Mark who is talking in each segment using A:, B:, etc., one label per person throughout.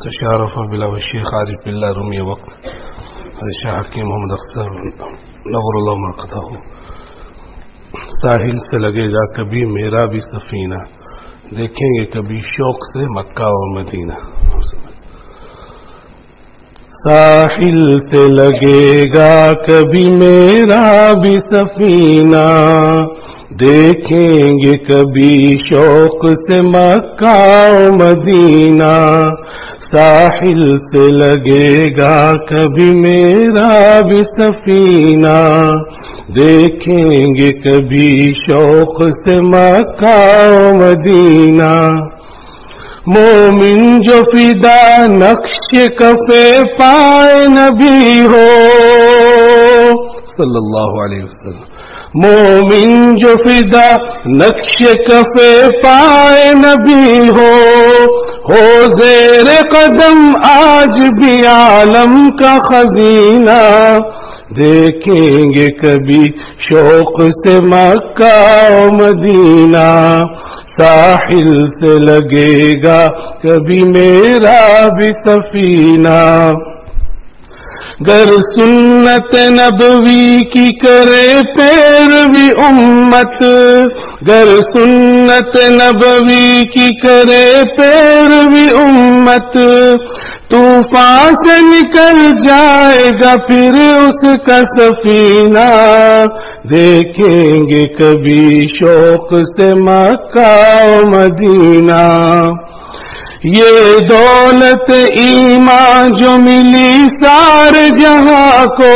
A: تشارف بلا الشیخ عارف باللہ رومی وقت شاہ حکیم محمد اختر نور اللہ مرقدہ ہو. ساحل سے لگے گا کبھی میرا بھی سفینہ، دیکھیں گے کبھی شوق سے مکہ اور مدینہ. ساحل سے لگے گا کبھی میرا بھی سفینہ، دیکھیں گے کبھی شوق سے مکہ و مدینہ. ساحل سے لگے گا کبھی میرا بھی سفینہ، دیکھیں گے کبھی شوق سے مکہ و مدینہ. مومن جو فدا نقش کفے پائے نبی ہو صلی اللہ علیہ وسلم، مومن جو فدا نقش کفے پائے نبی ہو زیر قدم آج بھی عالم کا خزینہ. دیکھیں گے کبھی شوق سے مکہ و مدینہ. ساحل سے لگے گا کبھی میرا بھی سفینہ. گر سنت نبوی کی کرے پیروی امت، گر سنت نبوی کی کرے پیروی امت، طوفان سے نکل جائے گا پھر اس کا سفینہ. دیکھیں گے کبھی شوق سے مکہ و مدینہ. یہ دولت ایمان جو ملی سارے جہاں کو،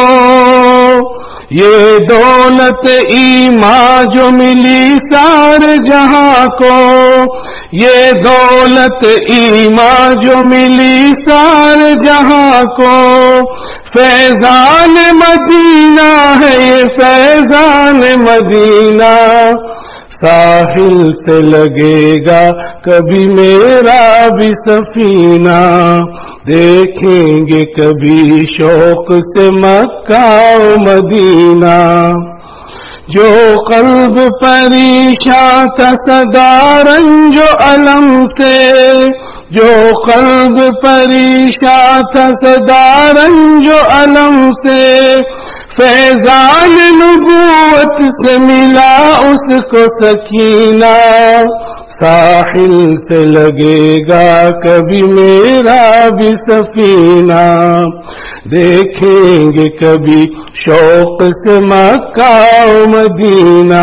A: یہ دولت ایمان جو ملی سارے جہاں کو، یہ دولت ایمان جو ملی سارے جہاں کو، فیضان مدینہ ہے یہ فیضان مدینہ. ساحل سے لگے گا کبھی میرا بھی سفینہ، دیکھیں گے کبھی شوق سے مکہ و مدینہ. جو قلب پریشان تھا صدا رنج و علم سے، جو قلب پریشان تھا صدا رنج و علم سے، فیضان نبوت سے ملا اس کو سکینہ. ساحل سے لگے گا کبھی میرا بھی سفینہ، دیکھیں گے کبھی شوق سے مکہ و مدینہ.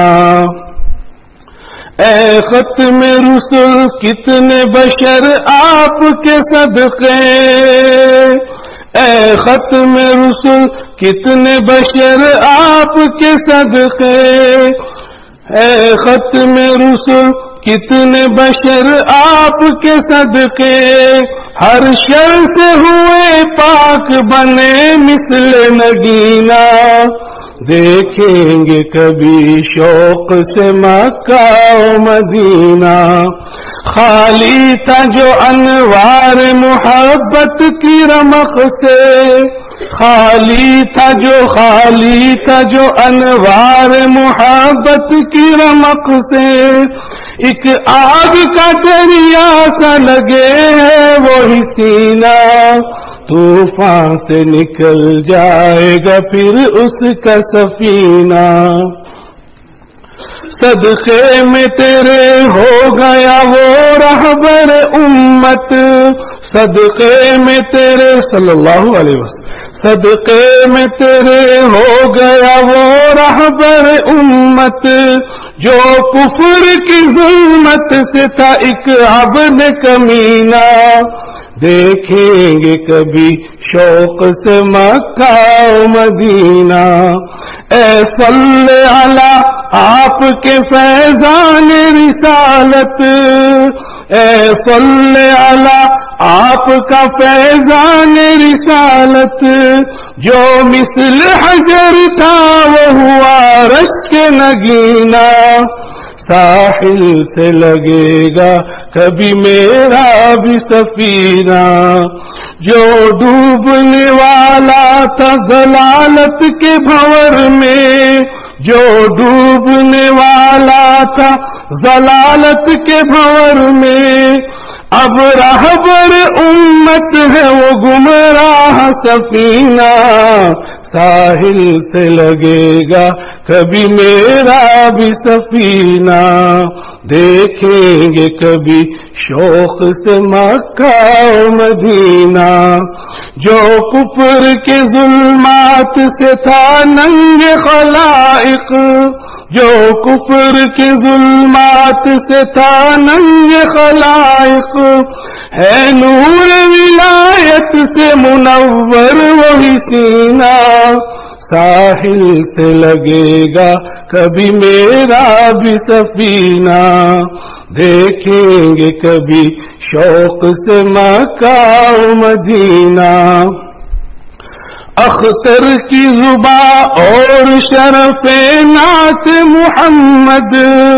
A: اے ختم رسل کتنے بشر آپ کے صدقے، اے ختم رسل کتنے بشر آپ کے صدقے، اے ختم رسل کتنے بشر آپ کے صدقے، ہر شر سے ہوئے پاک بنے مثل نگینہ. دیکھیں گے کبھی شوق سے مکہ و مدینہ. خالی تھا جو انوار محبت کی رمق سے، خالی تھا جو انوار محبت کی رمق سے، ایک آگ کا دریا سا لگے ہے وہی سینہ. طوفان سے نکل جائے گا پھر اس کا سفینہ. صدقے میں تیرے ہو گیا وہ رہبر امت، صدقے میں تیرے صلی اللہ علیہ وسلم، صدقے میں تیرے ہو گیا وہ رہبر امت، جو کفر کی ظلمت سے تھا ایک عبد کمینہ. دیکھیں گے کبھی شوق سے مکہ و مدینہ. اے صلی علی آپ کے فیضان رسالت، اے صلی علی آپ کا فیضان رسالت، جو مثل حجر تھا وہ ہوا رشک نگینہ. ساحل سے لگے گا کبھی میرا بھی سفینہ، جو ڈوبنے والا تھا ضلالت کے بھنور میں، جو ڈوبنے والا تھا ضلالت کے بھنور میں، اب رہبر गुमराह सफीना, साहिल से लगेगा कभी मेरा भी सफीना, देखेंगे कभी शौक से मक्का और मदीना। जो कुफ्र के जुल्मात से था नंगे खलाइक, जो कुफ्र के जुल्मात से था नंगे खलाइक, है नूर विलायत से मुनव्वर वही सीना, साहिल से लगेगा कभी मेरा भी सफीना, देखेंगे कभी शौक से मक्का और मदीना। अख्तर की जुबा और शरफ़े नात मुहम्मद,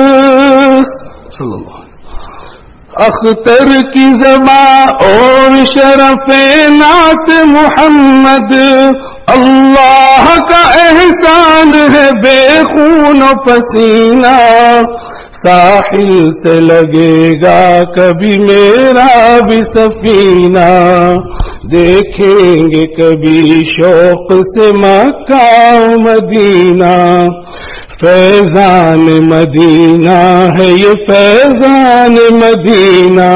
A: अख्तर की ज़बा और शरफ़े नात मुहम्मद, अल्लाह का एहसान है बेखून पसीना, साहिल से लगेगा कभी मेरा भी सफीना, देखेंगे कभी शौक से मक्का मदीना। फैजान मदीना है ये फैजान मदीना,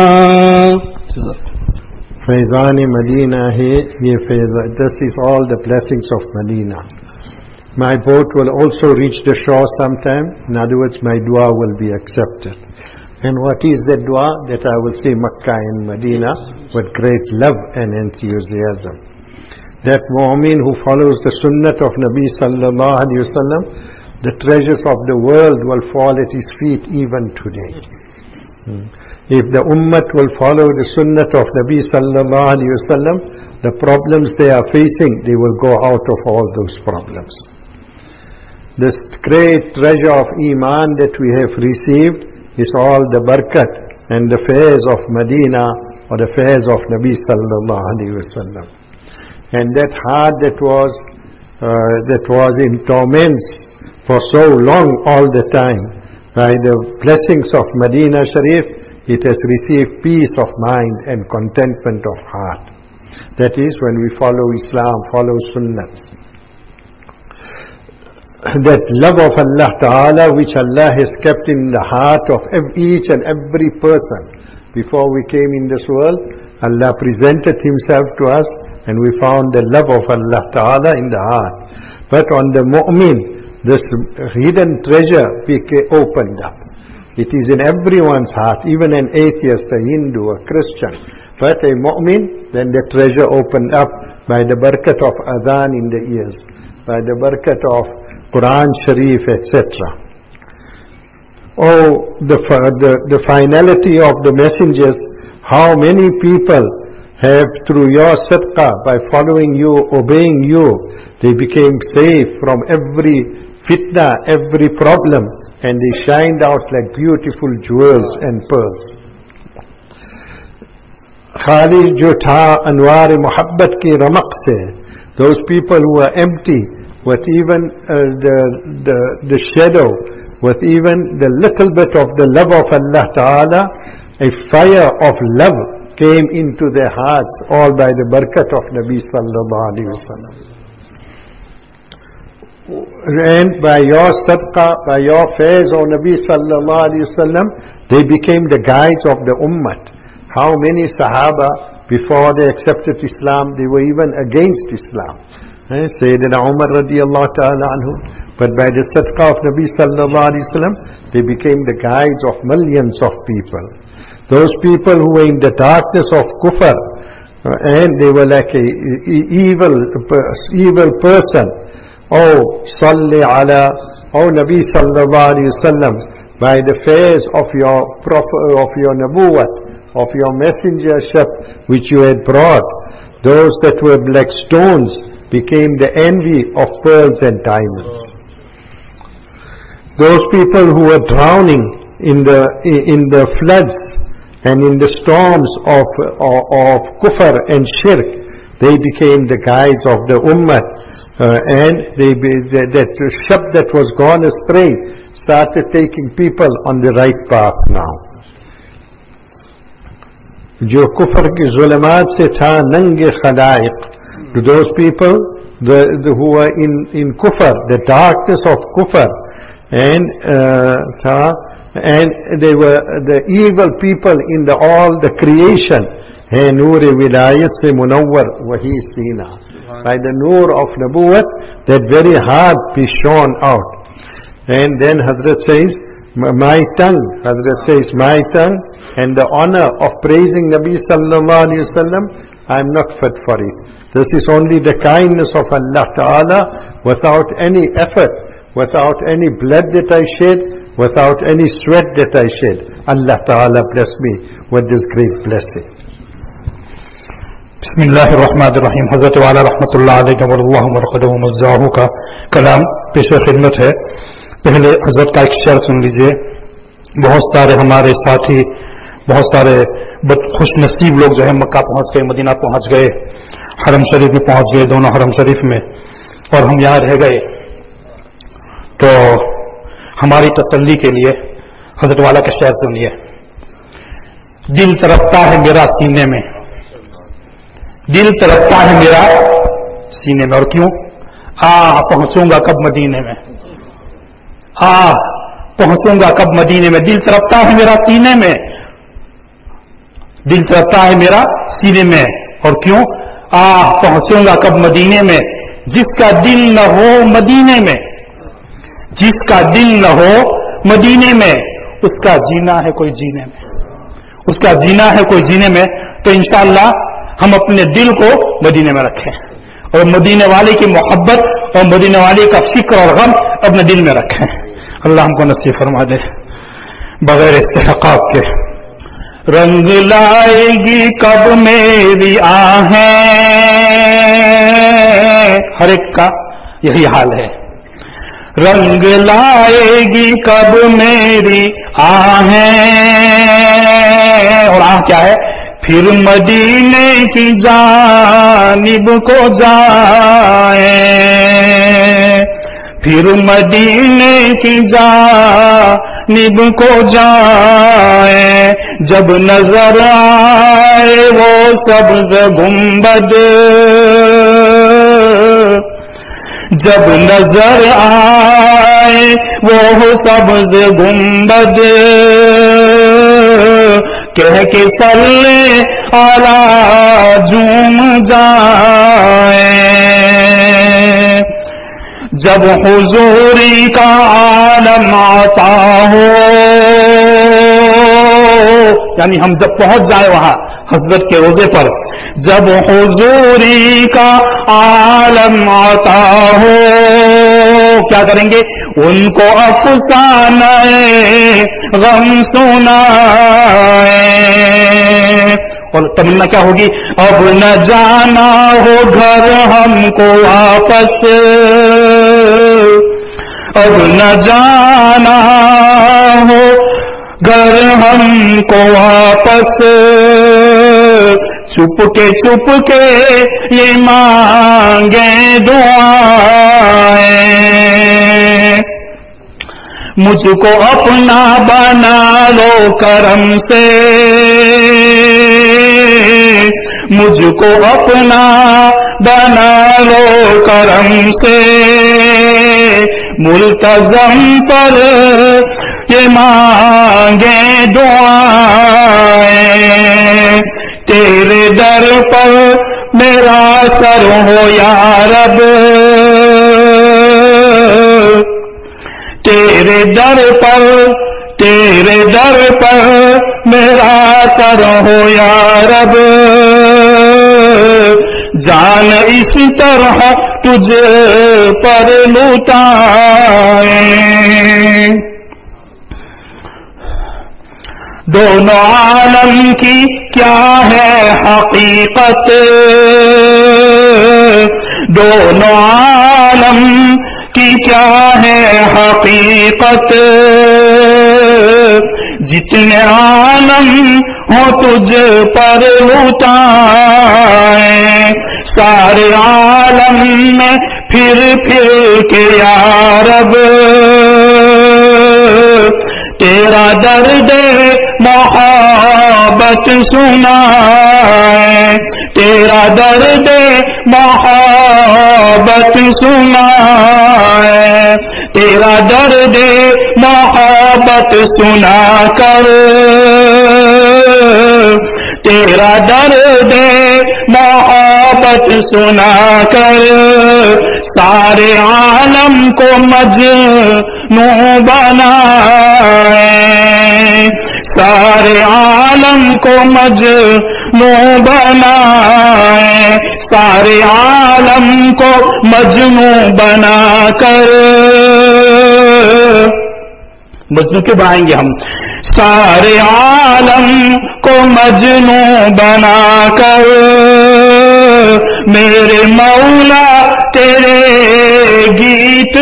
B: फैजान मदीना है ये Faizan. This is all the blessings of Medina. My boat will also reach the shore sometime. In other words, my dua will be accepted. And what is the dua? That I will see Makkah and Medina with great love and enthusiasm. That mu'min who follows the sunnah of Nabi sallallahu alayhi wa sallam, the treasures of the world will fall at his feet even today. If the ummah will follow the sunnah of Nabi sallallahu alayhi wa sallam, the problems they are facing, they will go out of all those problems. This great treasure of Iman that we have received is all the barakat and the fairs of Medina or the fairs of Nabi sallallahu alayhi wa sallam. And that heart that was in torments for so long all the time, by the blessings of Medina Sharif, it has received peace of mind and contentment of heart. That is when we follow Islam, follow Sunnahs. That love of Allah Ta'ala which Allah has kept in the heart of each and every person. Before we came in this world, Allah presented Himself to us and we found the love of Allah Ta'ala in the heart. But on the mu'min, this hidden treasure opened up. It is in everyone's heart, even an atheist, a Hindu, a Christian. But a mu'min, then the treasure opened up by the barakat of adhan in the ears, by the barakat of Quran Sharif, etc. Oh, the finality of the messengers, how many people have through your sadaqah, by following you, obeying you, they became safe from every fitna, every problem, and they shined out like beautiful jewels and pearls. Khali jo tha anwar muhabbat ki ramaq se, those people who are empty, with even the shadow, with even the little bit of the love of Allah Ta'ala, a fire of love came into their hearts, all by the barakat of Nabi Sallallahu Alaihi Wasallam. And by your sadaqah, by your fairs of Nabi Sallallahu Alaihi Wasallam, they became the guides of the ummah. How many Sahaba, before they accepted Islam, they were even against Islam. Sayyidina Umar radiyallahu ta'ala anhu. But by the sadaqah of Nabi sallallahu alayhi wa sallam, they became the guides of millions of people. Those people who were in the darkness of kufr, and they were like a evil person. Oh, salli ala, oh Nabi sallallahu alayhi wa sallam, by the fairs of your prophet, of your nabuwat, of your messengership which you had brought, those that were like stones became the envy of pearls and diamonds. Those people who were drowning in the floods and in the storms of kufr and shirk, they became the guides of the ummah, and that ship that was gone astray started taking people on the right path now. جو کفر کی ظلمات سے تھا ننگ خلائق. To those people who were in kufr, the darkness of kufr, and they were the evil people in all the creation. ہے نور ولایت سے منور وہی سینہ. By the noor of Nabuwat, that very heart be shone out. And then Hazrat says, my tongue, and the honor of praising Nabi sallallahu alayhi wa sallam, I am not fit for it. This is only the kindness of Allah Ta'ala, without any effort, without any blood that I shed, without any sweat that I shed. Allah Ta'ala bless me with this great blessing.
C: بسم اللہ الرحمن الرحیم. حضرت والا رحمۃ اللہ علیہ واللہ مرقدہ مزاحو کا کلام پیش خدمت ہے. پہلے حضرت کا ایک شعر سن لیجئے. بہت سارے ہمارے ساتھی، بہت سارے خوش نصیب لوگ جو ہے مکہ پہنچ گئے، مدینہ پہنچ گئے، حرم شریف میں پہنچ گئے، دونوں حرم شریف میں، اور ہم یہاں رہ گئے. تو ہماری تسلی کے لیے حضرت والا کا شعر سنیے. دل تڑپتا ہے میرا سینے میں، دل تڑپتا ہے میرا سینے میں، اور کیوں؟ پہنچوں گا کب مدینے میں، پہنچوں گا کب مدینے میں. دل تڑپتا ہے میرا سینے میں، دل تڑپتا ہے میرا سینے میں، اور کیوں؟ پہنچوں گا کب مدینے میں. جس کا دل نہ ہو مدینے میں، جس کا دل نہ ہو مدینے میں، اس کا جینا ہے کوئی جینے میں، اس کا جینا ہے کوئی جینے میں. تو انشاءاللہ ہم اپنے دل کو مدینے میں رکھیں، اور مدینے والے کی محبت اور مدینے والے کا فکر اور غم اپنے دل میں رکھیں. اللہ ہم کو نصیب فرما دے بغیر استحقاق کے. رنگ لائے گی کب میری آہیں، ہر ایک کا یہی حال ہے. رنگ لائے گی کب میری آہیں، اور کیا ہے؟ پھر مدینے کی جانب کو جائیں، پھر مدینے کی جانب کو جائیں. جب نظر آئے وہ سبز گنبد، جب نظر آئے وہ سبز گنبد، کہہ کے صلی علی جھوم جائیں. جب حضوری کا عالم آتا ہو، یعنی ہم جب پہنچ جائیں وہاں حضرت کے روضے پر، جب حضوری کا عالم آتا ہو، کیا کریں گے؟ ان کو افسانہ غم سنائیں. اور تمنا کیا ہوگی؟ اب نہ جانا ہو گھر ہم کو واپس، اب نہ جانا ہو گھر ہم کو واپس. چھپ کے یہ مانگے دعائیں. مجھ کو اپنا بنا لو کرم سے، مجھ کو اپنا بنا لو کرم سے. ملتزم پر یہ مانگے دعائیں. تیرے در پر میرا سر ہو یا رب، تیرے در پر میرا سر ہو یا رب. جان اس طرح تجھ پر لوٹائیں. دونوں عالم کی کیا ہے حقیقت، دونوں عالم کی کیا ہے حقیقت. جتنے عالم ہو تجھ پر لوٹائیں. سارے عالم میں پھر کے یا رب، تیرا درد محبت سنائے، تیرا درد محبت سنائے، تیرا درد محبت سنا کر، تیرا درد محبت سنا کر سارے عالم کو مجنون بنائے، سارے عالم کو مجنون بنائے، سارے عالم کو مجنون بنا کر، مجنون کیوں بنائیں گے ہم؟ سارے عالم کو مجنون بنا کر میرے مولا تیرے گیت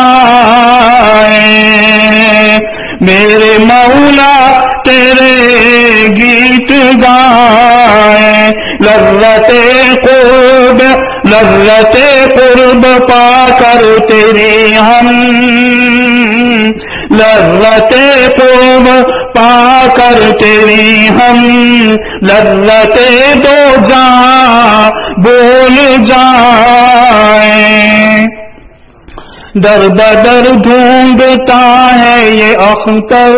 C: گائیں، میرے مولا تیرے گیت گائیں، لذت قرب، لذت قرب پا کر تیری ہم، لذت قرب پا کر تیری ہم، لذت دو جہاں بول جائیں، در بدر ڈھونڈتا ہے یہ اختر،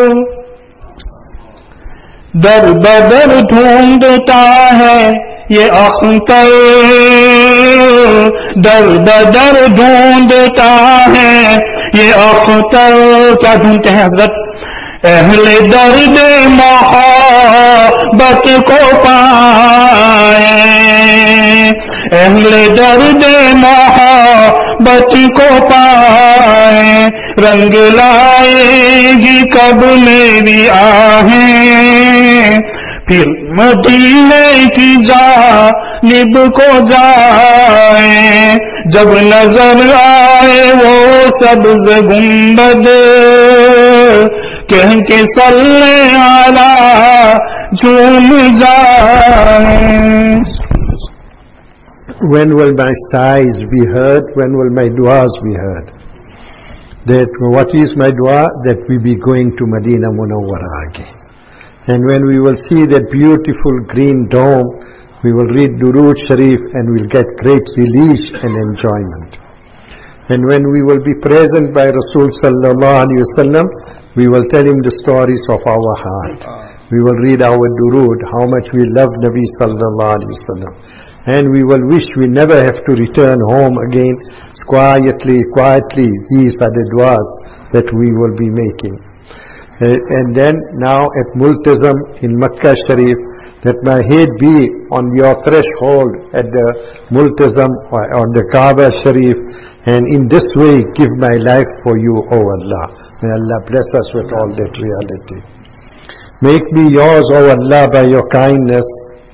C: در بدر ڈھونڈتا ہے یہ اختر، در بدر ڈھونڈتا ہے یہ اختر، کیا ڈھونڈتے ہیں حضرت؟ اہل درد محبت کو پائے، اہل درد محبت کو پائے، رنگ لائے گی کب میری آہیں، پھر مدینے کی جانب کو جائیں، جب نظر آئے وہ سبز گنبد، کہہ کے صلی علی جھوم جائیں۔
B: When will my sighs be heard? When will my du'as be heard? That what is my dua? That we be going to Medina Munawwara again. And when we will see that beautiful green dome, we will read Durood Sharif and we'll get great relief and enjoyment. And when we will be present by Rasul sallallahu alaihi wasallam, we will tell him the stories of our heart. We will read our Durood, how much we love Nabi sallallahu alaihi wasallam. And we will wish we never have to return home again. Quietly, these are the du'as that we will be making. And then now at Multazam in Makkah Sharif, that my head be on your threshold at the Multazam or on the Kaaba Sharif, and in this way give my life for you, O Allah. May Allah bless us with all that reality. Make me yours, O Allah, by your kindness.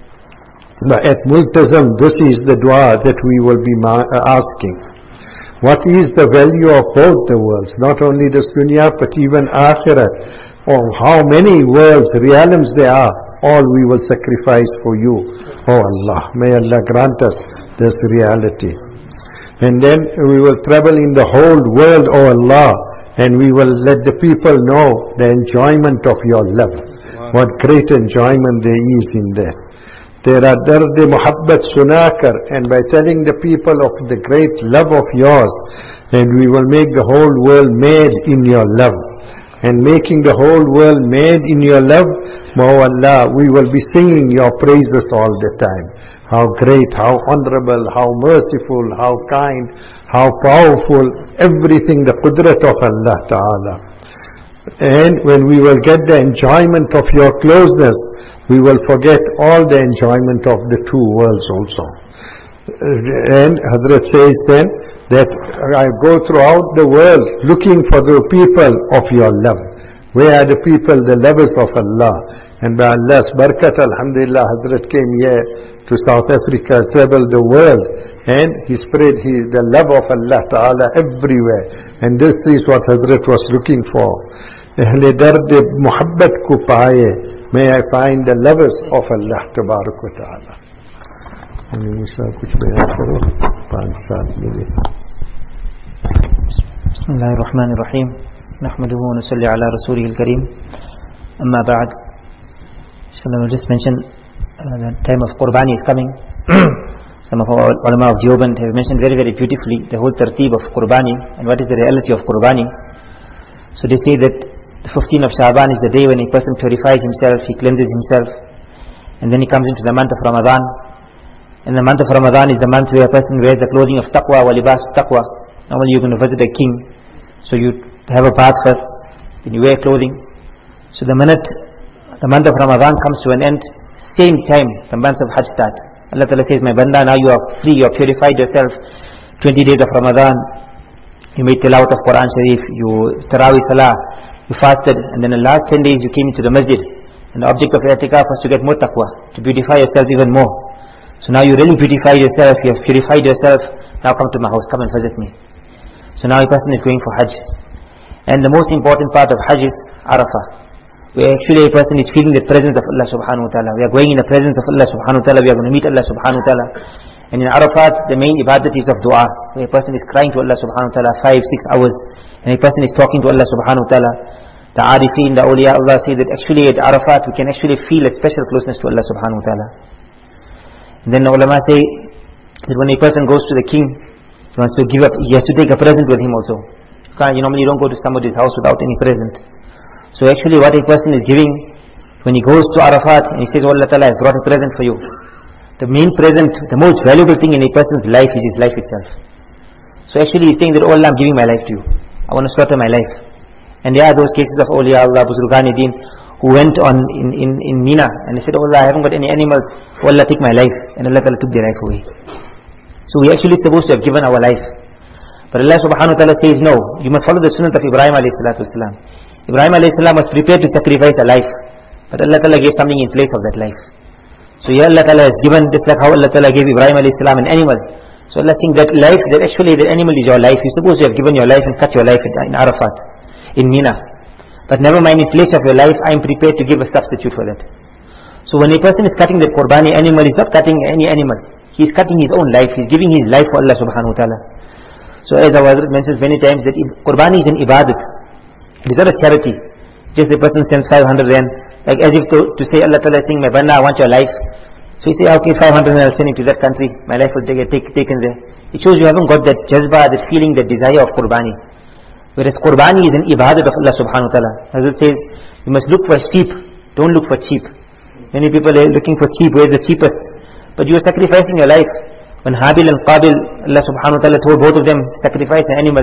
B: At Multazam, this is the dua that we will be asking. What is the value of both the worlds? Not only this dunya, but even akhirat. Oh, how many worlds, realms there are. All we will sacrifice for you, O Allah. May Allah grant us this reality. And then we will travel in the whole world, O Allah, and we will let the people know the enjoyment of your love. What great enjoyment there is in there. Tera dard muhabbat sunakar, and by telling the people of the great love of yours, and we will make the whole world made in your love. And making the whole world made in your love, O Allah, we will be singing your praises all the time. How great, how honorable, how merciful, how kind, how powerful, everything, the qudrat of Allah Ta'ala. And when we will get the enjoyment of your closeness, we will forget all the enjoyment of the two worlds also. And Hazrat says then that I go throughout the world looking for the people of your love. Where are the people, the lovers of Allah? And by Allah's barakat, alhamdulillah, Hazrat came here to South Africa, traveled the world, and he spread the love of Allah Ta'ala everywhere. And this is what Hazrat was looking for. Ahle dard muhabbat ko paaye, may I find the lovers of Allah Tabarak wa Ta'ala.
D: بسم الله الرحمن الرحيم نحمده ونصلي على رسوله الكريم أما بعد I'll just mention the time of Qurbani is coming. Some of our ulama of Deoband have mentioned very, very beautifully the whole tartib of Qurbani and what is the reality of Qurbani. So they say that the 15th of Sha'ban is the day when a person purifies himself, he cleanses himself, and then he comes into the month of Ramadan. And the month of Ramadan is the month where a person wears the clothing of taqwa, wa libas taqwa. Normally you're going to visit a king, so you have a bath first, then you wear clothing. So the minute the month of Ramadan comes to an end, same time the months of Hajj start. Allah Ta'ala says, my banda, now you are free, you have purified yourself. 20 days of Ramadan, you made tilawat of Quran Sharif, you Tarawih Salah, you fasted, and then the last 10 days you came into the masjid. And the object of i'tikaf was to get more taqwa, to beautify yourself even more. So now you really beautified yourself, you have purified yourself, now come to my house, come and visit me. So now a person is going for Hajj. And the most important part of Hajj is Arafah, where actually a person is feeling the presence of Allah subhanahu wa ta'ala. We are going in the presence of Allah subhanahu wa ta'ala, we are going to meet Allah subhanahu wa ta'ala. And in Arafat, the main ibadat is of dua, where a person is crying to Allah subhanahu wa ta'ala 5-6 hours, and a person is talking to Allah subhanahu wa ta'ala. The Arifin, the awliya Allah say that actually at Arafat we can actually feel a special closeness to Allah subhanahu wa ta'ala. And then the ulama say that when a person goes to the king, he wants to give up, he has to take a present with him also. You normally don't go to somebody's house without any present. So actually what a person is giving, when he goes to Arafat and he says, oh Allah Ta'ala, I brought a present for you. The main present, the most valuable thing in a person's life is his life itself. So actually he's saying that, oh Allah, I'm giving my life to you. I want to slaughter my life. And there are those cases of awliya Allah, Buzurgani Deen, who went on in Mina and they said, oh Allah, I haven't got any animals. Oh Allah, take my life. And Allah Ta'ala took their life away. So we actually supposed to have given our life. But Allah subhanahu wa ta'ala says, no, you must follow the sunnah of Ibrahim alayhi salatu wasalam. Ibrahim alayhi salam was prepared to sacrifice a life. But Allah Ta'ala gave something in place of that life. So here Allah Ta'ala has given, just like how Allah Ta'ala gave Ibrahim alayhi salam an animal. So Allah saying that life, that actually the animal is your life. You're supposed to have given your life and cut your life in Arafat, in Mina. But never mind, in place of your life, I am prepared to give a substitute for that. So when a person is cutting that Qurbani animal, he's not cutting any animal. He's cutting his own life. He's giving his life for Allah subhanahu wa ta'ala. So as our Hazrat mentions many times that Qurbani is an ibadat. It is not a charity. Just a person sends 500 rand, like as if to say Allah Ta'ala is saying, my banda, I want your life. So you say, okay, 500 rand I'll send it to that country. My life will get taken there. It shows you haven't got that jazba, that feeling, that desire of Qurbani. Whereas Qurbani is an ibadat of Allah subhanahu wa ta'ala. Hazrat says, you must look for cheap, don't look for cheap. Many people are looking for cheap, where's the cheapest? But you are sacrificing your life. When Habil and Qabil, Allah subhanahu wa ta'ala told both of them, sacrifice an animal.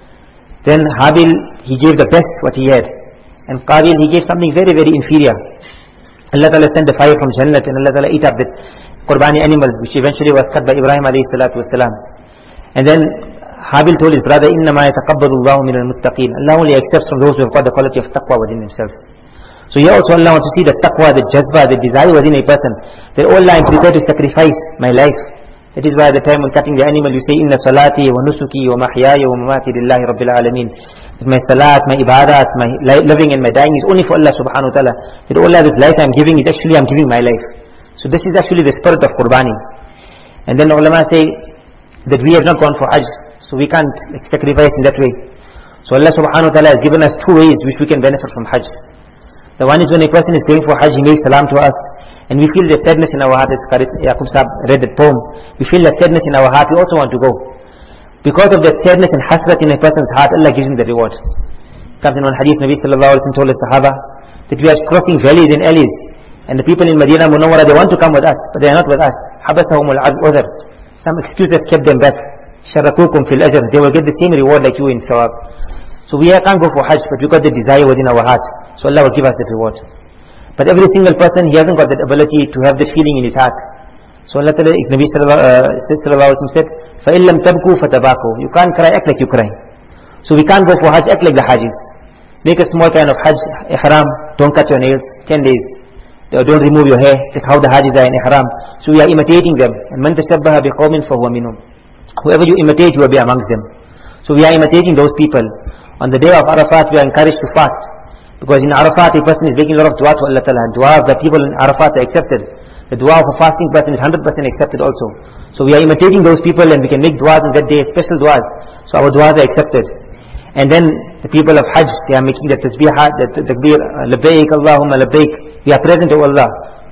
D: Then Habil, he gave the best what he had. And Qabil, he gave something very, very inferior. Allah Ta'ala sent the fire from Jannat and Allah Ta'ala ate up that Qurbani animal, which eventually was cut by Ibrahim alayhi salatu wasalam. And then Habil told his brother, إِنَّمَا يَتَقَبَّلُ اللَّهُ مِنَ الْمُتَّقِينَ. Allah only accepts from those who have got the quality of taqwa within themselves. So here also Allah wants to see the taqwa, the jazba, the desire within a person. That, oh Allah, I'm prepared to sacrifice my life. That is why at the time when cutting the animal you say, Inna salati wa nusuki wa mahyaya wa mamati lillahi rabbil alameen. That my salat, my ibadat, my living and my dying is only for Allah subhanahu wa ta'ala. That, oh Allah, this life I'm giving is actually I'm giving my life. So this is actually the spirit of Qurbani. And then the ulama say that we have not gone for Hajj, so we can't sacrifice in that way. So Allah subhanahu wa ta'ala has given us two ways which we can benefit from Hajj. The one is when a person is going for Hajj, he makes salam to us, and we feel that sadness in our heart, as Yaqub Sahib read that poem, we feel that sadness in our heart, we also want to go. Because of that sadness and hasrat in a person's heart, Allah gives him the reward. It comes in one hadith, Nabi sallallahu alayhi wa sallam told the Sahaba, that we are crossing valleys and alleys, and the people in Medina Munawwara, they want to come with us, but they are not with us. Habasahum al-uzr. Some excuses kept them back. Sharakukum fil ajr. They will get the same reward like you in thawab. So we can't go for Hajj, but we got the desire within our heart. So Allah will give us that reward. But every single person, he hasn't got that ability to have that feeling in his heart. So Allah Ta'ala, Nabi sallallahu alayhi wa sallam said, فَإِن لَمْ تَبْكُوا فَتَبَاكُوا. You can't cry, act like you cry. So we can't go for Hajj, act like the Hajjis. Make a small kind of Hajj, ihram, don't cut your nails, 10 days. Don't remove your hair, like how the Hajjis are in ihram. So we are imitating them. And مَنْ تَشَبَّهَ بِقَوْمٍ فَهُوَ مِنْهُمْ. Whoever you imitate, you will be amongst them. So we are imitating those people. On the day of Arafat, we are encouraged to fast. Because in Arafat, a person is making a lot of dua to Allah Ta'ala. Dua of the people in Arafat are accepted. The dua of a fasting person is 100% accepted also. So we are imitating those people and we can make duas on that day, special duas. So our duas are accepted. And then the people of Hajj, they are making the tasbihat, the takbir, labbaik, Allahumma labbaik. We are present to Allah.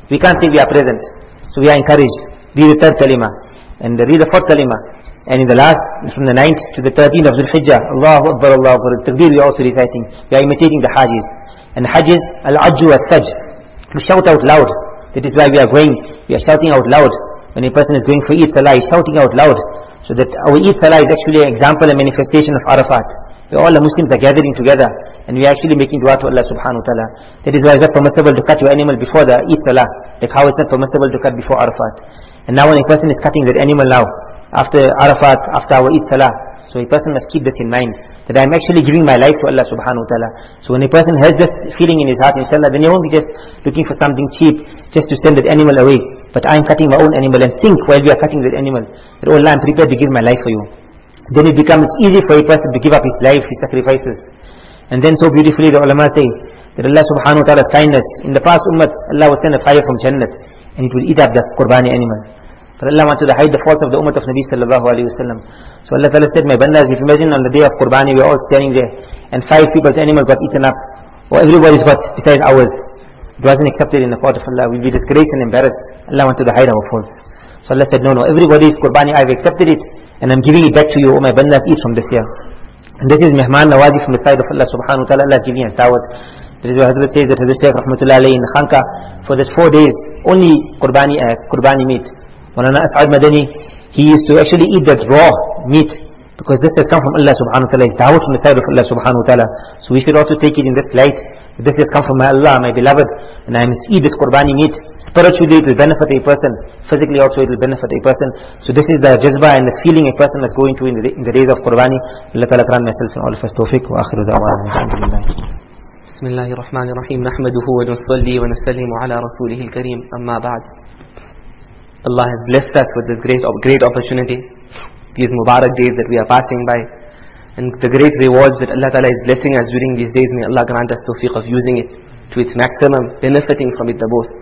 D: We can't say we are present. So we are encouraged. Read the third kalima. And read the fourth kalima. And in the last, from the 9th to the 13th of Dhul Hijjah, Allahu Akbar, Allahu Akbar. Takbir we are also reciting. We are imitating the Hajis. And the Hajis, Al-Ajju Al-Sajj. We shout out loud. That is why we are going. We are shouting out loud. When a person is going for Eid Salah, he is shouting out loud. So that our Eid Salah is actually an example and manifestation of Arafat. Where all the Muslims are gathering together. And we are actually making dua to Allah subhanahu wa ta'ala. That is why it's not permissible to cut your animal before the Eid Salah. Like how it's not permissible to cut before Arafat. And now when a person is cutting that animal now, after Arafat, after our Eid Salah, so a person must keep this in mind, that I am actually giving my life to Allah subhanahu wa ta'ala. So when a person has this feeling in his heart, inshallah, then he won't be just looking for something cheap, just to send that animal away. But I am cutting my own animal, and think while we are cutting that animal, that oh Allah, I am prepared to give my life for you. Then it becomes easy for a person to give up his life, his sacrifices. And then so beautifully the ulama say, that Allah subhanahu wa ta'ala's kindness, in the past ummats, Allah would send a fire from Jannat, and it will eat up the Qurbani animal. But Allah wanted to hide the faults of the ummah of Nabi sallallahu alayhi wa sallam. So Allah ta'ala said, my bandas, if you imagine on the day of Qurbani, we are all standing there, and 5 people's animal got eaten up, or everybody's got besides ours. It wasn't accepted in the court of Allah. We'll be disgraced and embarrassed. Allah wanted to hide our faults. So Allah said, no, everybody's Qurbani, I've accepted it, and I'm giving it back to you, oh my bandas, eat from this year. And this is Mehman Nawazi from the side of Allah subhanahu wa ta'ala. Allah is giving us dawat. That is why Hazrat says that Hazrat Shaykh Rahmatullah alayhi in Khanka, for just 4 days, only Qurbani meat. Maulana As'ad Madani, he used to actually eat that raw meat, because this has come from Allah subhanahu wa ta'ala. It's dawat from the side of Allah subhanahu wa ta'ala. So we should also take it in this light. This has come from my Allah, my beloved, and I must eat this Qurbani meat. Spiritually it will benefit a person, physically also it will benefit a person. So this is the jazba and the feeling a person must go into in the days of Qurbani. Allah ta'ala grant myself and all of us tawfiq wa akhiru da'wana alhamdulillah.
E: Bismillahir Rahmanir Rahim. Nahmaduhu wa nusalli wa nusallimu ala rasulihil kareem. Amma ba'd. Allah has blessed us with this great opportunity, these Mubarak days that we are passing by, and the great rewards that Allah Ta'ala is blessing us during these days. May Allah grant us tawfiq of using it to its maximum, benefiting from it the most.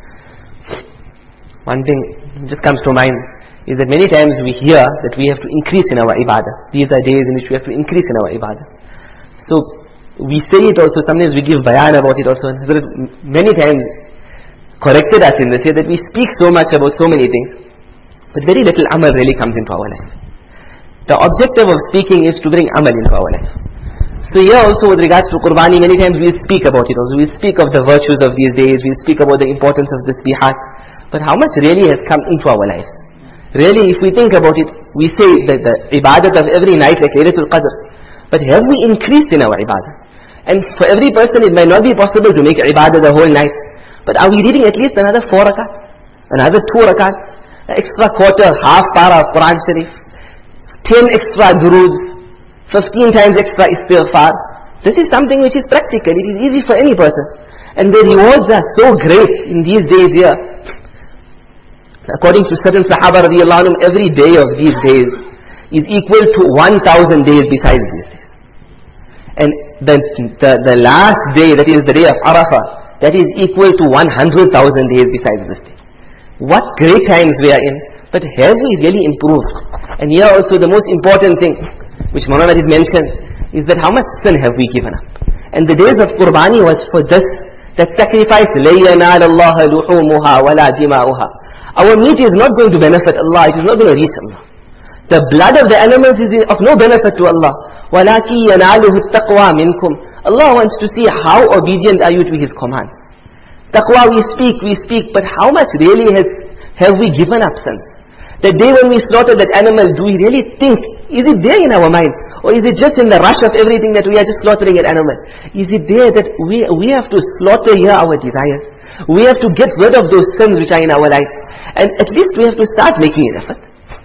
E: One thing just comes to mind is that many times we hear that we have to increase in our ibadah. These are days in which we have to increase in our ibadah. So we say it also, sometimes we give bayan about it also, and Hazrat many times corrected us in this, that we speak so much about so many things, but very little amal really comes into our life. The objective of speaking is to bring amal into our life. So here also with regards to Qurbani, many times we'll speak about it also. We'll speak of the virtues of these days, we'll speak about the importance of this bihat, but how much really has come into our lives? Really, if we think about it, we say that the ibadat of every night like Laylatul Qadr, but have we increased in our ibadah? And for every person it might not be possible to make ibadah the whole night, but are we reading at least another 4 rakats, another 2 rakats, an extra quarter, half para of Quran Sharif, 10 extra duroods, 15 times extra istighfar? This is something which is practical, it is easy for any person. And the rewards are so great in these days here. According to certain Sahaba radiallahu anhum, every day of these days is equal to 1,000 days besides this. And the last day, that is the day of Arafah, that is equal to 100,000 days besides this day. What great times we are in, but have we really improved? And here also the most important thing, which Maulana did mention, is that how much sin have we given up? And the days of Qurbani was for this, that sacrifice, لَا يَنَالَ اللَّهَ لُحُومُهَا وَلَا دِمَاؤُهَا. Our meat is not going to benefit Allah, it is not going to reach Allah. The blood of the animals is of no benefit to Allah. وَلَكِنْ يَنَالُهُ التَّقْوَى مِنْكُمْ. Allah wants to see how obedient are you to His commands. Taqwa, we speak, but how much really have we given up sins? The day when we slaughter that animal, do we really think, is it there in our mind? Or is it just in the rush of everything that we are just slaughtering an animal? Is it there that we have to slaughter here our desires? We have to get rid of those sins which are in our life. And at least we have to start making an effort.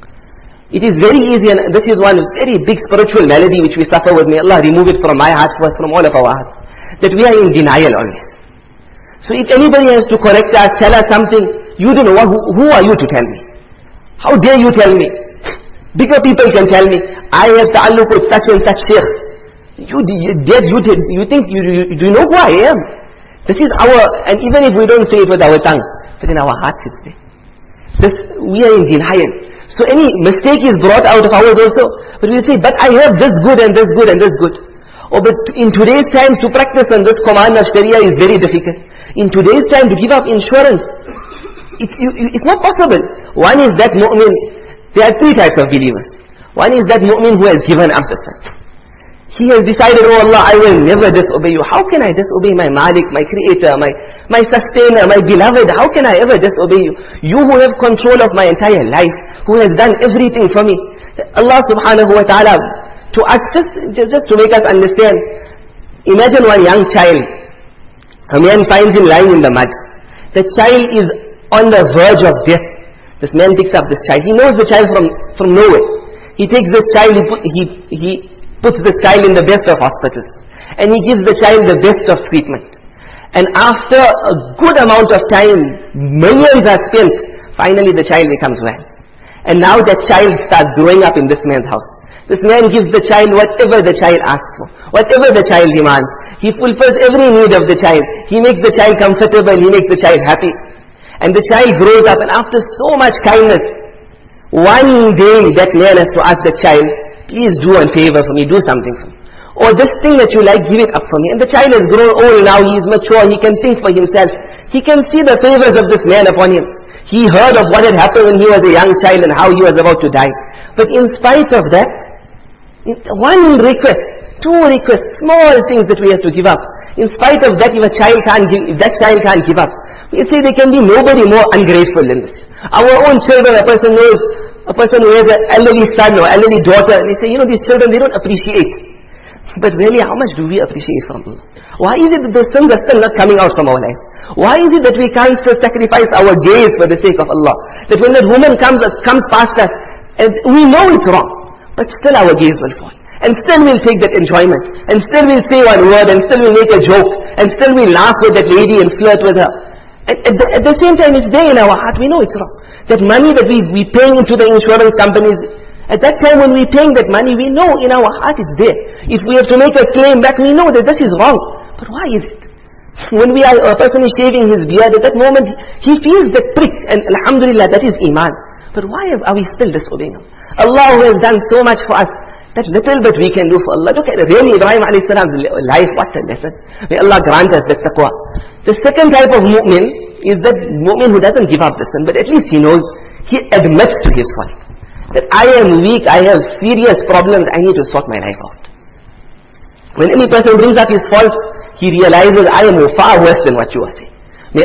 E: It is very easy, and this is one very big spiritual malady which we suffer with. May Allah remove it from my heart first, from all of our hearts. That we are in denial always. So if anybody has to correct us, tell us something, you don't know, who are you to tell me? How dare you tell me? Bigger people can tell me, I have ta'alluq with such and such sheikh. You think, do you know who I am? This is and even if we don't say it with our tongue, but in our hearts it's there. We are in denial. So any mistake is brought out of ours also. But we say, but I have this good and this good and this good. But in today's time to practice on this command of Sharia is very difficult. In today's time to give up insurance, It's not possible. One is that mu'min. There are three types of believers. One is that mu'min who has given up the sin. He has decided, oh Allah, I will never disobey you. How can I disobey my Malik, my Creator, my Sustainer, my Beloved? How can I ever disobey you? You who have control of my entire life, who has done everything for me. Allah subhanahu wa ta'ala, to us, just to make us understand, imagine one young child. A man finds him lying in the mud. The child is on the verge of death. This man picks up this child. He knows the child from nowhere. He takes this child, he puts this child in the best of hospitals. And he gives the child the best of treatment. And after a good amount of time, millions are spent, finally the child becomes well. And now that child starts growing up in this man's house. This man gives the child whatever the child asks for, whatever the child demands. He fulfills every need of the child. He makes the child comfortable, he makes the child happy. And the child grows up, and after so much kindness, one day that man has to ask the child, please do a favor for me, do something for me. Or this thing that you like, give it up for me. And the child has grown old now, he is mature, he can think for himself. He can see the favors of this man upon him. He heard of what had happened when he was a young child and how he was about to die. But in spite of that, one request, two requests, small things that we have to give up. In spite of that, if that child can't give up, we say there can be nobody more ungrateful than this. Our own children, a person knows, a person who has an elderly son or elderly daughter, and they say, these children, they don't appreciate. But really, how much do we appreciate from Allah? Why is it that those sins are still not coming out from our lives? Why is it that we can't still sacrifice our gaze for the sake of Allah? That when that woman comes past us, and we know it's wrong, but still our gaze will fall. And still we'll take that enjoyment. And still we'll say one word, and still we'll make a joke. And still we'll laugh with that lady and flirt with her. And at the same time, it's there in our heart, we know it's wrong. That money that we paying into the insurance companies, at that time when we're paying that money, we know in our heart it's there. If we have to make a claim back, we know that this is wrong. But why is it? When a person is shaving his beard, at that moment, he feels that prick, and alhamdulillah, that is iman. But why are we still disobeying him? Allah who has done so much for us, that little bit we can do for Allah. Look at really Ibrahim alayhi salam's life, what a lesson. May Allah grant us that taqwa. The second type of mu'min is that mu'min who doesn't give up the sin, but at least he knows, he admits to his fault. That I am weak, I have serious problems, I need to sort my life out. When any person brings up his faults, he realizes I am far worse than what you are saying. May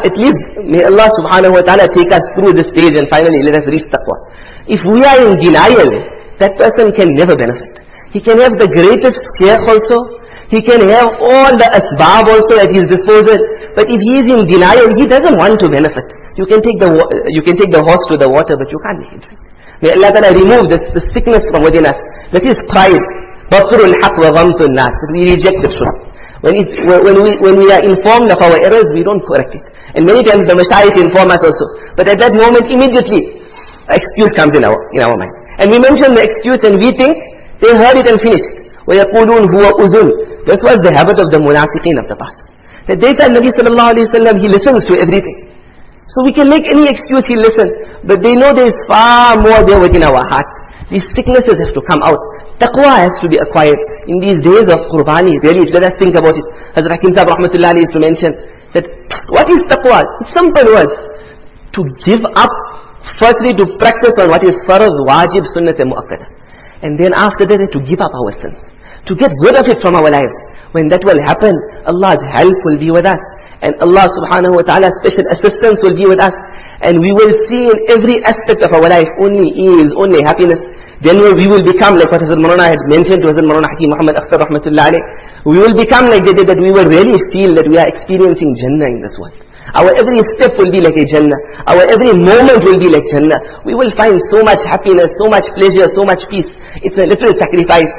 E: Allah subhanahu wa ta'ala take us through this stage and finally let us reach taqwa. If we are in denial, that person can never benefit. He can have the greatest share also. He can have all the asbab also at his disposal. But if he is in denial, he doesn't want to benefit. You can take the horse to the water, but you can't make it drink. May Allah Ta'ala remove the sickness from within us. That is pride. Batrul haq wa ghamtun nas. We reject the truth. When we are informed of our errors, we don't correct it. And many times the mashayikh inform us also. But at that moment, immediately, excuse comes in our mind. And we mention the excuse and we think they heard it and finished. وَيَقُولُونَ هُوَ أُذُنْ. This was the habit of the munafiqeen of the past. That they said Nabi sallallahu alayhi wa sallam, he listens to everything. So we can make any excuse, he listens. But they know there is far more there within our heart. These sicknesses have to come out. Taqwa has to be acquired. In these days of Qurbani, really, let us think about it. Hazrat Hakim Sahib Rahmatullah alayhi used to mention that, what is taqwa? It's simple words. To give up, firstly to practice on what is farad, wajib, sunnat and mu'akkada. And then after that, to give up our sins. To get rid of it from our lives. When that will happen, Allah's help will be with us. And Allah subhanahu wa ta'ala's special assistance will be with us. And we will see in every aspect of our life only ease, only happiness. Then we will become like what Hazrat Maulana had mentioned to Hazrat Maulana Hakim Muhammad Akhtar Rahmatullah alayh. We will become like they did, that we will really feel that we are experiencing Jannah in this world. Our every step will be like a Jannah. Our every moment will be like Jannah. We will find so much happiness, so much pleasure, so much peace. It's a little sacrifice.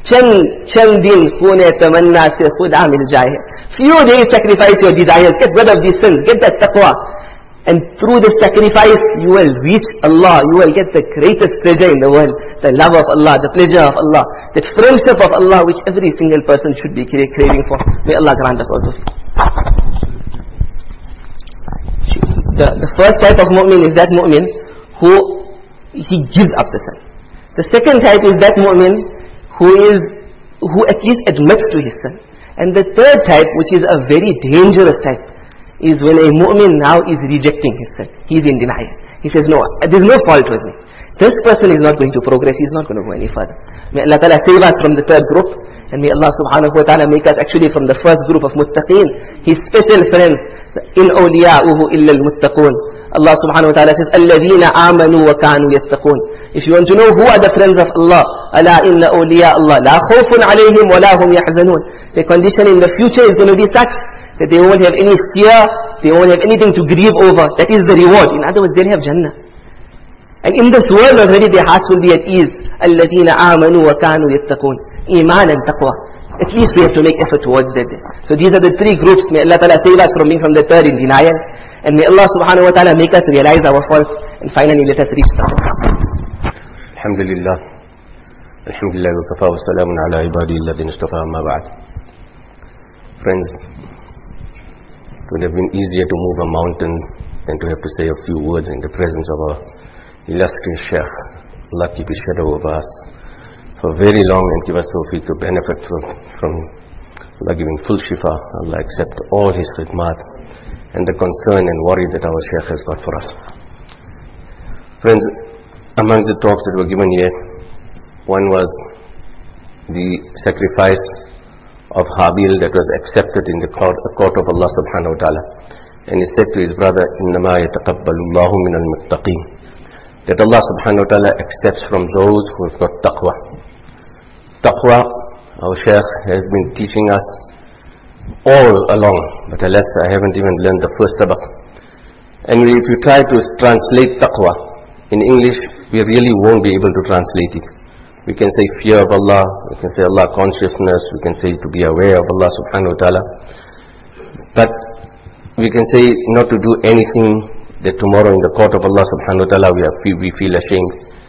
E: Chand din khune tamanna se khuda mil jaye. Few days sacrifice your desires. Get rid of these sins. Get that taqwa. And through this sacrifice, you will reach Allah. You will get the greatest treasure in the world. The love of Allah, the pleasure of Allah, that friendship of Allah, which every single person should be craving for. May Allah grant us all tawfiq. The first type of mu'min is that mu'min who he gives up the sin. The second type is that mu'min who at least admits to his sin. And the third type, which is a very dangerous type, is when a mu'min now is rejecting his sin. He is in denial. He says, no, there is no fault with me. This person is not going to progress, he is not going to go any further. May Allah Ta'ala save us from the third group, and may Allah Subhanahu wa Ta'ala make us actually from the first group of muttaqeen, His special friends. In awliya'uhu illa al-muttaqun. Allah Subhanahu wa Ta'ala says, alladhina amanu wa kanu yattaqun. If you want to know who are the friends of Allah, ala inna awliya Allah la khawfun alayhim wa la hum yahzanun. The condition in the future is going to be such that they won't have any fear, they won't have anything to grieve over. That is the reward. In other words, they'll have Jannah. And in this world already their hearts will be at ease. الَّذِينَ آمَنُوا وَكَانُوا يَتَّقُونَ Iman and taqwa. At least we have to make effort towards that. So these are the three groups. May Allah Ta'ala save us from being from the third in denial. And may Allah Subhanahu wa Ta'ala make us realize our faults. And finally let us reach the
F: Alhamdulillah. Alhamdulillah wa kafa wa salamun ala ibadi alladhina istafa amma ba'd. Friends, it would have been easier to move a mountain than to have to say a few words in the presence of our illustrious Shaykh. Allah keep his shadow over us for very long and give us tawfiq to benefit from Allah giving full shifa. Allah accept all his khidmat and the concern and worry that our Shaykh has got for us. Friends, amongst the talks that were given here, one was the sacrifice of Habil that was accepted in the court of Allah subhanahu wa ta'ala. And he said to his brother, إِنَّمَا يَتَقَبَّلُ اللَّهُ مِنَ الْمُتَّقِينَ, that Allah subhanahu wa ta'ala accepts from those who have got taqwa. Taqwa, our Shaykh has been teaching us all along, but alas, I haven't even learned the first sabaq. And if you try to translate taqwa in English, we really won't be able to translate it. We can say fear of Allah, we can say Allah consciousness, we can say to be aware of Allah subhanahu wa ta'ala. But we can say not to do anything that tomorrow in the court of Allah subhanahu wa ta'ala we feel ashamed.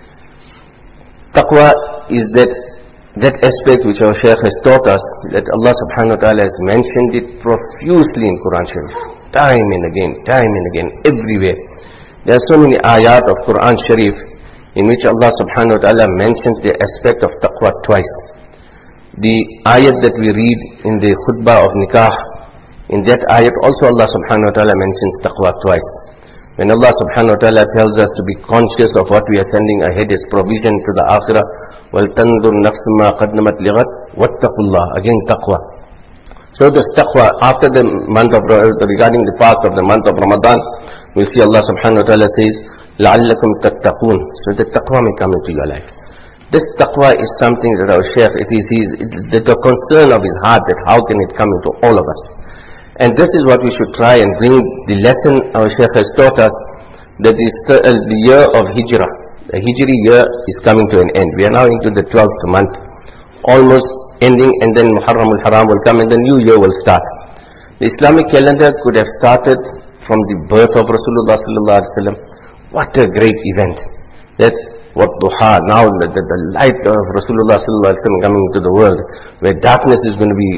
F: Taqwa is that aspect which our Shaykh has taught us, that Allah subhanahu wa ta'ala has mentioned it profusely in Quran Sharif, time and again, everywhere. There are so many ayat of Quran Sharif in which Allah subhanahu wa ta'ala mentions the aspect of taqwa twice. The ayat that we read in the khutbah of nikah, in that ayat also Allah subhanahu wa ta'ala mentions taqwa twice. When Allah subhanahu wa ta'ala tells us to be conscious of what we are sending ahead as provision to the akhirah, وَلْتَنْظُرْ نَفْسٌ مَا قَدَّمَتْ لِغَدٍ وَاتَّقُوا اللَّهَ, again taqwa. So this taqwa, after the month of, regarding the fast of the month of Ramadan, we'll see Allah subhanahu wa ta'ala says, لَعَلَّكُمْ تَتَّقُونَ, so the taqwa may come into your life. This taqwa is something that our Shaykh, the concern of his heart, that how can it come into all of us. And this is what we should try and bring the lesson our Shaykh has taught us, that the year of Hijrah, the Hijri year is coming to an end. We are now into the 12th month, almost ending, and then Muharram al-Haram will come and the new year will start. The Islamic calendar could have started from the birth of Rasulullah sallallahu alaihi wasallam. What a great event! That what duha, now the light of Rasulullah sallallahu alaihi wasallam coming into the world, where darkness is going to be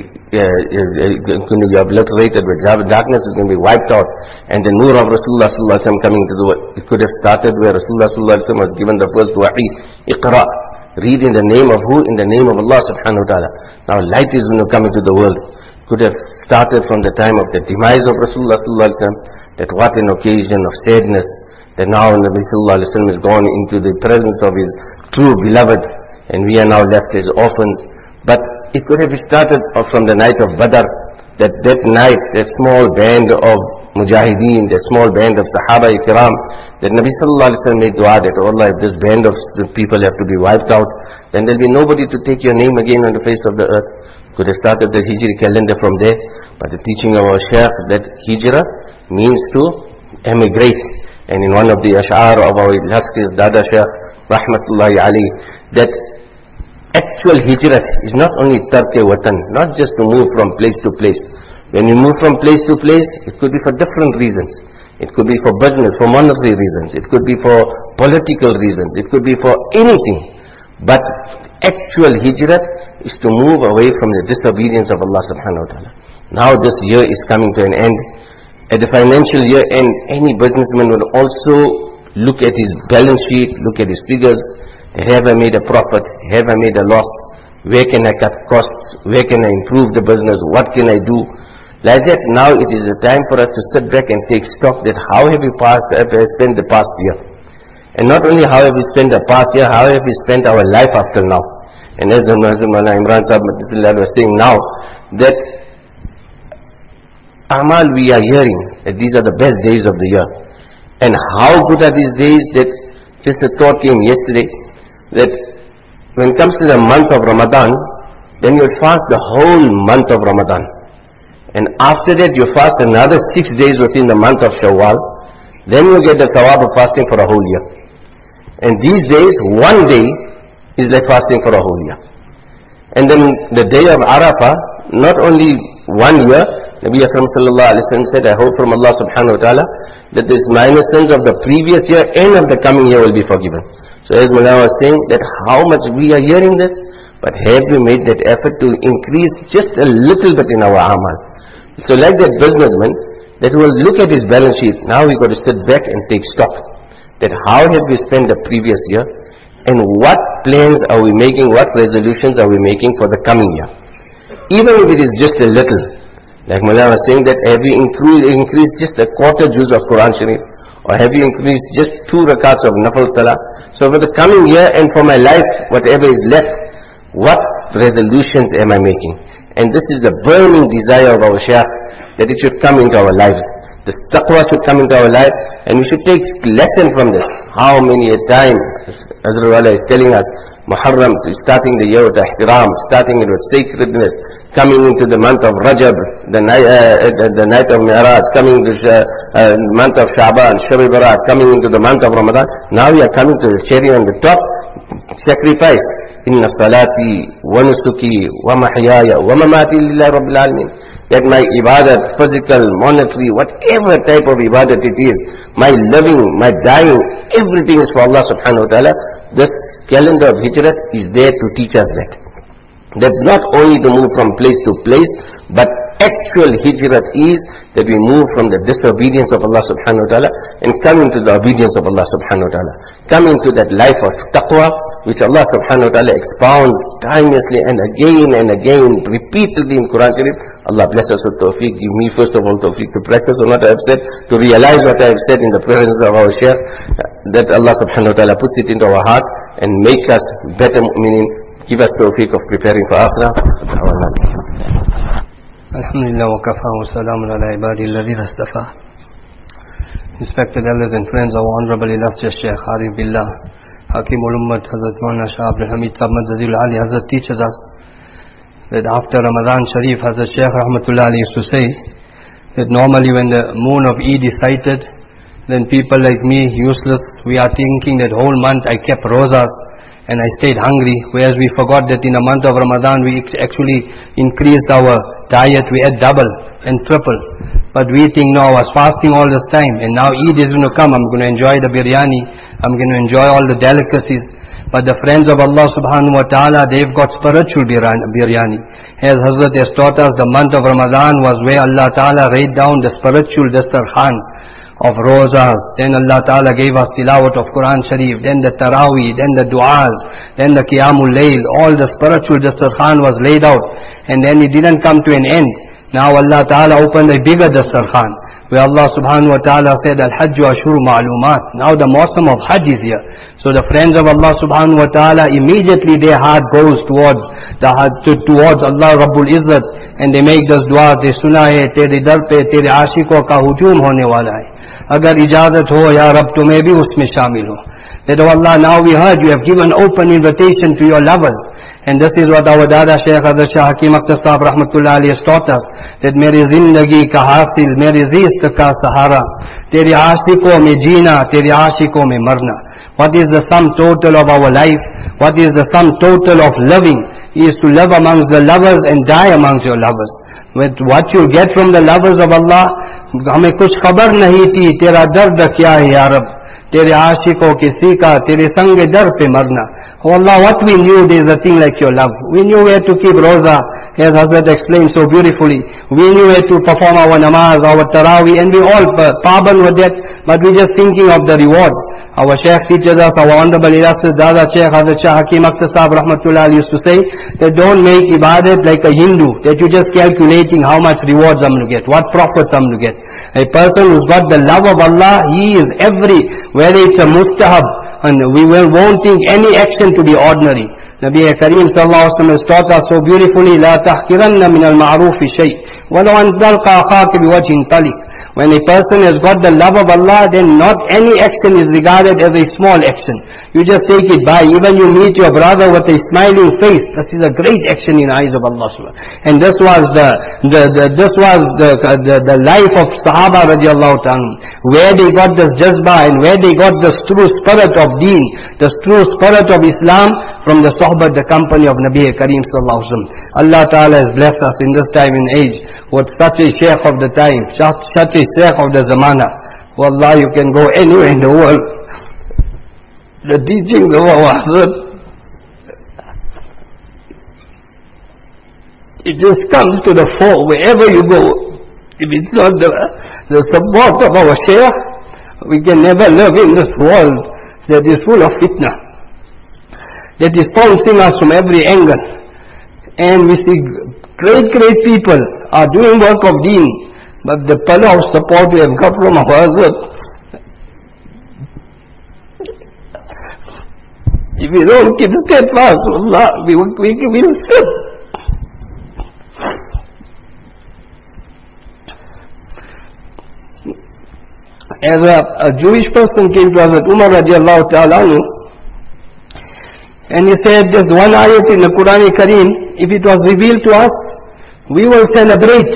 F: obliterated, where darkness is going to be wiped out, and the nur of Rasulullah sallallahu alaihi wasallam coming into the world. It could have started where Rasulullah sallallahu alaihi wasallam was given the first wahi, Iqra, read in the name of who? In the name of Allah subhanahu wa ta'ala. Now light is going to come into the world. Could have started from the time of the demise of Rasulullah sallallahu alaihi wasallam, that what an occasion of sadness, that now Nabi sallallahu alaihi wasallam is gone into the presence of his true beloved, and we are now left as orphans. But it could have started from the night of Badr, that night, that small band of Mujahideen, that small band of Sahaba Ikram, that Nabi sallallahu alaihi wasallam made dua that, oh Allah, if this band of people have to be wiped out, then there will be nobody to take your name again on the face of the earth. Could have started the Hijri calendar from there. But the teaching of our Shaykh, that Hijrah means to emigrate. And in one of the ash'ar of our illustrious Dada Shaykh, Rahmatullahi alayhi, that actual hijrat is not only tarke watan, not just to move from place to place. When you move from place to place, it could be for different reasons. It could be for business, for monetary reasons. It could be for political reasons. It could be for anything. But actual hijrat is to move away from the disobedience of Allah subhanahu wa ta'ala. Now this year is coming to an end. At the financial year end, any businessman will also look at his balance sheet, look at his figures. Have I made a profit? Have I made a loss? Where can I cut costs? Where can I improve the business? What can I do? Like that, now it is the time for us to sit back and take stock that how have we spent the past year. And not only how have we spent the past year, how have we spent our life up till now. And as Maulana Imran Sahib was saying now, that Amal, we are hearing that these are the best days of the year. And how good are these days, that just a thought came yesterday, that when it comes to the month of Ramadan, then you'll fast the whole month of Ramadan. And after that you fast another 6 days within the month of Shawwal. Then you get the sawab of fasting for a whole year. And these days, one day is like fasting for a whole year. And then the day of Arafah, not only 1 year, Nabi Akram sallallahu alayhi wa sallam said, I hope from Allah subhanahu wa ta'ala that this minor sins of the previous year and of the coming year will be forgiven. So as Mullah was saying, that how much we are hearing this, but have we made that effort to increase just a little bit in our amal? So like that businessman that will look at his balance sheet, now we've got to sit back and take stock. That how have we spent the previous year, and what plans are we making, what resolutions are we making for the coming year. Even if it is just a little, like Mullah was saying, that have you increased just a quarter juz of Quran Sharif, or have you increased just 2 rakats of Nafal Salah. So for the coming year and for my life, whatever is left, what resolutions am I making? And this is the burning desire of our Shaykh, that it should come into our lives. This taqwa should come into our life, and we should take lesson from this. How many a time Hazrat Wala is telling us, Muharram, starting the year with ihtiram, starting it with sacredness, coming into the month of Rajab, the night of Mi'raj, coming to the month of Sha'ban, Shab-e Barat, coming into the month of Ramadan. Now we are coming to the cherry on the top, sacrifice. Inna salati wa nusuki wa mahyaya wa mamati lillahi rabbil alamin. That my ibadat, physical, monetary, whatever type of ibadat it is, my living, my dying, everything is for Allah subhanahu wa ta'ala. This calendar of Hijrat is there to teach us that. That not only to move from place to place, but actual Hijrat is that we move from the disobedience of Allah subhanahu wa ta'ala and come into the obedience of Allah subhanahu wa ta'ala. Come into that life of taqwa, which Allah subhanahu wa ta'ala expounds timelessly and again, repeatedly in Quran Sharif. Allah bless us with tawfiq. Give me first of all tawfiq to practice on what I have said, to realize what I have said in the presence of our Shaykh, that Allah subhanahu wa ta'ala puts it into our heart and make us better mu'minin. Give us tawfiq of preparing for akhirah.
G: Alhamdulillah wa kafa wa salamun ala ibadi alladhina istafa. Respected elders and friends, our honorable illustrious Shaykh Arif Billah, Hakim ul-Ummat, Hazrat Maulana Shah Abdul Hamid Sahib Jazil Ali, Hazrat teaches us that after Ramadan Sharif, Hazrat Shaykh Rahmatullah Ali used to say that normally when the moon of Eid is sighted, then people like me, useless, we are thinking that whole month I kept rosas and I stayed hungry, whereas we forgot that in the month of Ramadan we actually increased our diet, we ate double and triple. But we think, no, I was fasting all this time, and now Eid is going to come, I'm going to enjoy the biryani, I'm going to enjoy all the delicacies. But the friends of Allah subhanahu wa ta'ala, they've got spiritual biryani. As Hazrat has taught us, the month of Ramadan was where Allah ta'ala laid down the spiritual dastarkhan of rosas. Then Allah ta'ala gave us tilawat of Quran Sharif, then the Taraweeh, then the du'as, then the Qiyamul Layl. All the spiritual dastarkhan was laid out, and then it didn't come to an end. Now Allah ta'ala opened a bigger dastarkhan, where Allah subhanahu wa ta'ala said, Al-Hajju Ashuru Ma'lumat. Now the Mawsam of Hajj is here. So the friends of Allah subhanahu wa ta'ala, immediately their heart goes towards Allah Rabbul Izzat, and they make this dua, they suna hai, tere dar pe, tere aashikon ka hujum hone wala hai. Agar ijazat ho, ya Rabb, tumhe bhi usme shamil ho. That, oh Allah, now we heard you have given open invitation to your lovers. And this is what our Dada Shaykh Hazrat Shah Hakim Akhtar Sahib Rahmatullah Ali has taught us, that mere zindagi ka hasil, mere zist ka sahara, tere aashikon mein jeena, tere aashikon mein marna. What is the sum total of our life? What is the sum total of living? Is to live amongst the lovers and die amongst your lovers. With what you get from the lovers of Allah, hame kuch khabar nahi thi, tera dard kya hai ya Rabb. तेरे आशिकों की caeca, तेरे संग दर पे मरना. Oh Allah, what we knew there is a thing like your love. We knew where to keep roza, as Hazrat explained so beautifully. We knew where to perform our namaz, our taraweeh, and we all paban with that, but we just thinking of the reward. Our Shaykh teaches us, our Honorable Illustrious Dada Shaykh Hazrat Shah Hakim Akhtar Sahib Rahmatullah used to say, that don't make ibadat like a Hindu, that you just calculating how much rewards I'm going to get, what profits I'm going to get. A person who's got the love of Allah, he is whether it's a mustahab, and we won't think any action to be ordinary. Nabi Kareem sallallahu alaihi wasallam has taught us so beautifully, لا تحقرن من المعروف شيء ولو أن تلقى أخاك بوجه طلق. When a person has got the love of Allah, then not any action is regarded as a small action. You just take it by. Even you meet your brother with a smiling face, this is a great action in the eyes of Allah subhanahu wa ta'ala. And this was the life of Sahaba radiallahu ta'ala, where they got this jazba and where they got this true spirit of deen, this true spirit of Islam from the Sahaba, the company of Nabi Kareem sallallahu alaihi wasallam. Allah ta'ala has blessed us in this time and age with such a shaykh of the time, such a shaykh of the zamana. Wallah, you can go anywhere in the world. The teachings of our Hazrat, it just comes to the fore wherever you go. If it's not the support of our shaykh, we can never live in this world that is full of fitna, that is pouncing us from every angle. And we see great people are doing work of deen, but the pillar of support we have got from our Hazrat, if we don't keep steadfast, Allah, we will slip. As a Jewish person came to Hazrat Umar radiallahu ta'ala anhu, and he said, there's one ayat in the Quran Kareem, if it was revealed to us, we will celebrate.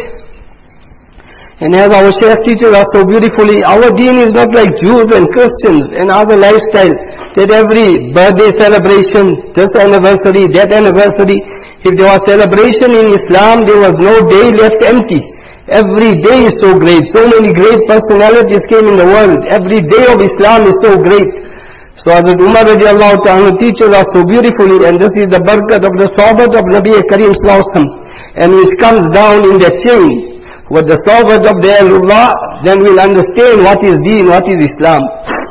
G: And as our Shaykh teaches us so beautifully, our deen is not like Jews and Christians and other lifestyle, that every birthday celebration, this anniversary, that anniversary. If there was celebration in Islam, there was no day left empty. Every day is so great. So many great personalities came in the world. Every day of Islam is so great. So Hazrat Umar radiallahu ta'ala teaches us so beautifully, and this is the barakat of the Sahaba of Nabi Kareem sallallahu alaihi wasallam, and which comes down in the chain with the Sahaba of the Ahlullah, then we'll understand what is deen, what is Islam.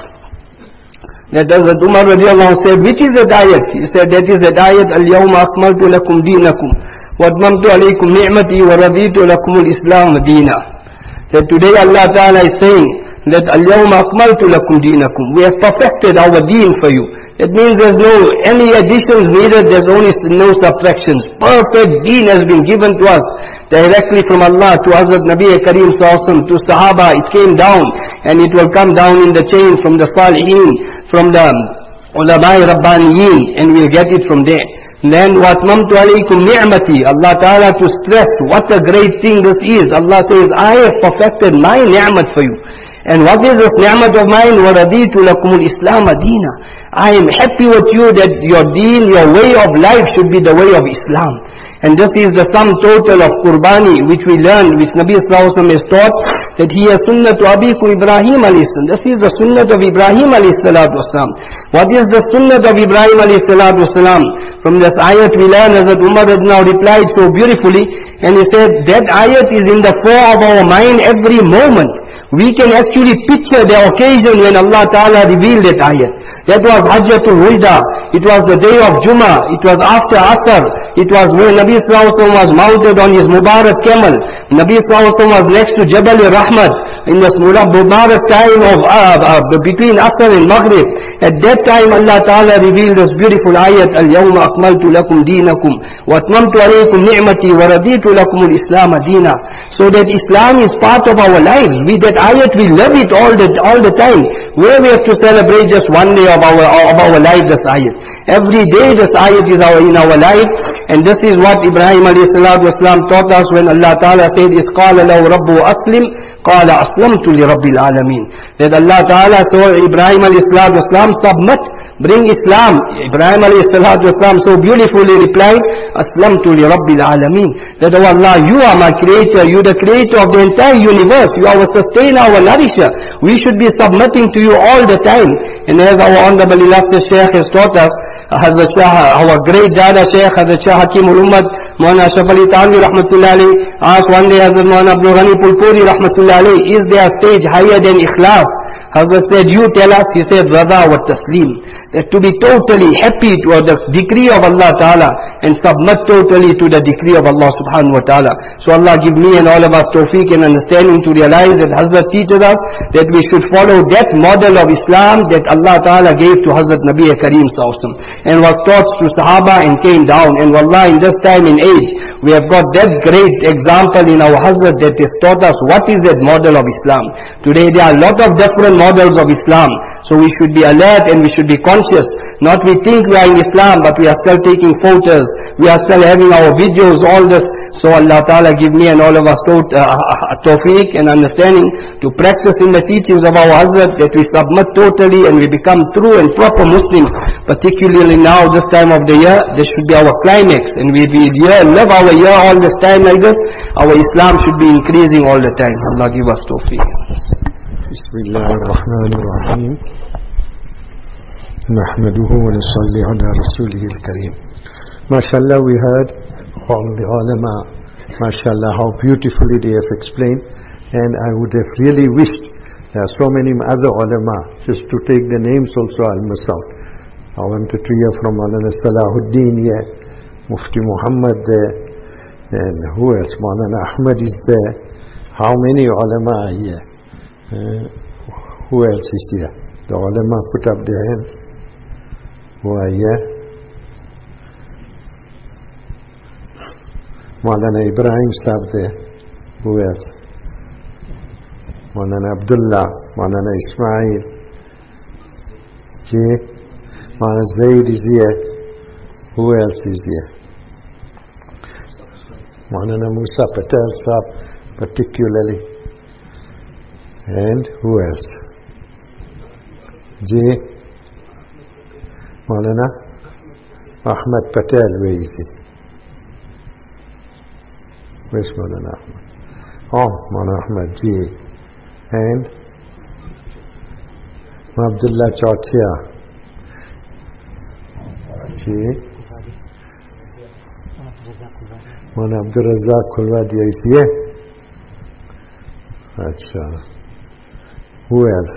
G: That Hazrat Umar radiallahu anhu said, which is that ayat? He said, that is that ayat, Al-Yawma akmaltu lakum deenakum wa atmamtu alaykum ni'mati wa raditu lakum al-Islam deena. That today Allah Ta'ala is saying, that Al-Yawma akmaltu lakum deenakum, we have perfected our deen for you. It means there's no any additions needed, there's only no subtractions. Perfect deen has been given to us directly from Allah to Hazrat Nabi Kareem sallallahu alaihi wasallam, to Sahaba. It came down, and it will come down in the chain from the Salihin, from the Ulama'i Rabbaniyin, and we'll get it from there. Then وَأَتْمَمْتُ عَلَيْكُمْ نِعْمَتِي, Allah Ta'ala to stress what a great thing this is. Allah says, I have perfected my ni'mat for you. And what is this ni'mat of mine? وَرَضِيتُ لَكُمُ الْإِسْلَامَ دِينًا, I am happy with you that your deen, your way of life should be the way of Islam. And this is the sum total of Qurbani, which we learned, which Nabi Sallallahu Alaihi Wasallam has taught, that he has sunnah to Abiku Ibrahim alayhi salam. This is the sunnah of Ibrahim alayhi salatu wasalam. What is the sunnah of Ibrahim alayhi salatu wasalam? From this ayat we learn, as Umar had now replied so beautifully, and he said, that ayat is in the fore of our mind every moment. We can actually picture the occasion when Allah Ta'ala revealed that ayat. That was Hajjatul Wida. It was the day of Jummah. It was after Asr. It was when Nabi Sallallahu Alaihi Wasallam was mounted on his Mubarak camel. Nabi Sallallahu Alaihi Wasallam was next to Jabal Rahmat in this Mubarak time of between Asr and Maghrib. At that time Allah Ta'ala revealed this beautiful ayat, Al-Yawma akmaltu lakum deenakum wa atmamtu alaykum ni'mati wa raditu lakum al-Islam deena. So that Islam is part of our lives. That ayat, we love it all the time. Where we have to celebrate just one day of our life, this ayat. Every day this ayat is in our life, And this is what Ibrahim alayhi salatu wasalam taught us when Allah Ta'ala said, إِذْ قَالَ لَهُ رَبُّهُ أَسْلِمْ قَالَ أَسْلَمْتُ لِرَبِّ الْعَالَمِينَ. That Allah Ta'ala saw Ibrahim alayhi salatu wasalam submit, bring Islam. Ibrahim alayhi salatu wasalam so beautifully replied, Aslamtu li Rabbil Alameen. That, oh Allah, you are my creator, you are the creator of the entire universe, you are our sustainer, our nourisher. We should be submitting to you all the time. And as our Honorable Illustrious Shaykh has taught us, Hazrat Shah, our great Dada Shaykh, Hazrat Shah Hakim Ulummat, Maulana Ashraf Ali Thanvi Rahmatullah Alayhi, asked one day Hazrat Maulana Abdul Ghani Pulpuri Rahmatullah Alayhi, is there a stage higher than Ikhlas? Hazrat said, you tell us. He said, Rada wa Taslim. That to be totally happy to the decree of Allah Ta'ala and submit totally to the decree of Allah Subhanahu Wa Ta'ala. So Allah give me and all of us tawfiq and understanding to realize that Hazrat teaches us that we should follow that model of Islam that Allah Ta'ala gave to Hazrat Nabi Kareem Sallallahu and was taught to Sahaba and came down. And wallah, in this time and age, we have got that great example in our Hazrat that has taught us what is that model of Islam. Today there are a lot of different models of Islam. So we should be alert and we should be conscious. Not we think we are in Islam, but we are still taking photos, we are still having our videos, all this. So Allah Ta'ala give me and all of us tawfiq and understanding to practice in the teachings of our Hazrat, that we submit totally and we become true and proper Muslims. Particularly now, this time of the year, this should be our climax, and we live our year all this time like this. Our Islam should be increasing all the time. Allah give us tawfiq.
B: Bismillahirrahmanirrahim. نحمده ونصلي على رسوله الكريم. MashaAllah, we heard from the ulama, MashaAllah, how beautifully they have explained, and I would have really wished there are so many other ulama, just to take the names also I'll miss out. I wanted to hear from Maulana Salahuddin here, Mufti Muhammad there, and who else? Maulana Ahmad is there. How many ulama are here? Who else is here? The ulama put up their hands. Who are here? Maulana Ibrahim Sahib there. Who else? Maulana Abdullah, Maulana Ismail. Maulana Zaid is here. Who else is here? Maulana Musa Patel Sahib particularly. And who else? Maulana Ahmad Patel, where is he? Where's Maulana Ahmad? Oh, Maulana Ahmad Ji. And Abdullah Chautia. Ji. Maulana Abdul Razak Khulwadia is here. Acha. Who else?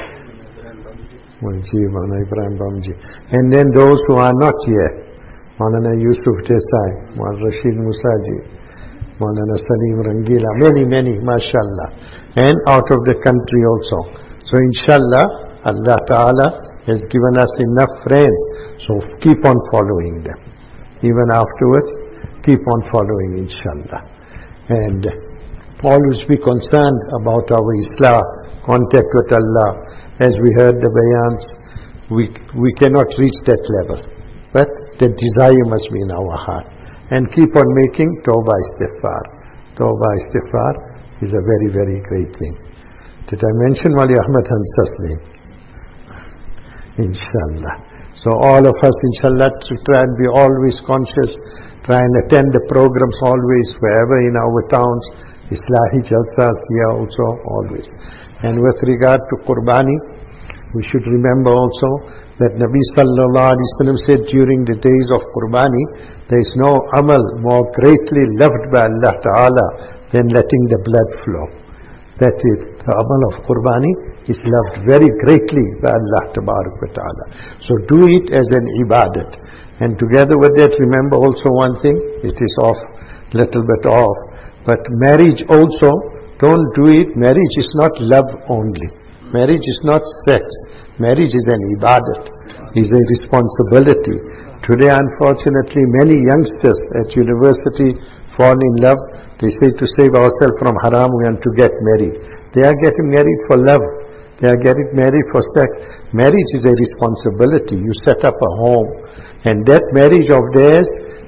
B: Maulana Ibrahim Bamji. And then those who are not here, Maulana Yusuf Desai, Maulana Rashid Musaji, Maulana Salim Rangila, many, mashallah. And out of the country also. So inshallah, Allah Ta'ala has given us enough friends, so keep on following them. Even afterwards, keep on following, inshallah. And always be concerned about our Islah, contact with Allah. As we heard the bayans, we cannot reach that level, but the desire must be in our heart. And keep on making tawbah istighfar. Tawbah istighfar is a very, very great thing. Did I mention Wali Ahmad Hansa's name? Inshallah. So all of us, inshallah, to try and be always conscious, try and attend the programs always, wherever in our towns, Islahi Jalsas here also, always. And with regard to Qurbani, we should remember also that Nabi Sallallahu Alaihi Wasallam said during the days of Qurbani, there is no amal more greatly loved by Allah Ta'ala than letting the blood flow. That is, the amal of Qurbani is loved very greatly by Allah Ta'ala. So do it as an ibadat. And together with that, remember also one thing, it is off, little bit off, but marriage also, don't do it. Marriage is not love only. Marriage is not sex. Marriage is an ibadat, is a responsibility. Today, unfortunately, many youngsters at university fall in love. They say, to save ourselves from haram, we want to get married. They are getting married for love. They are getting married for sex. Marriage is a responsibility. You set up a home. And that marriage of theirs,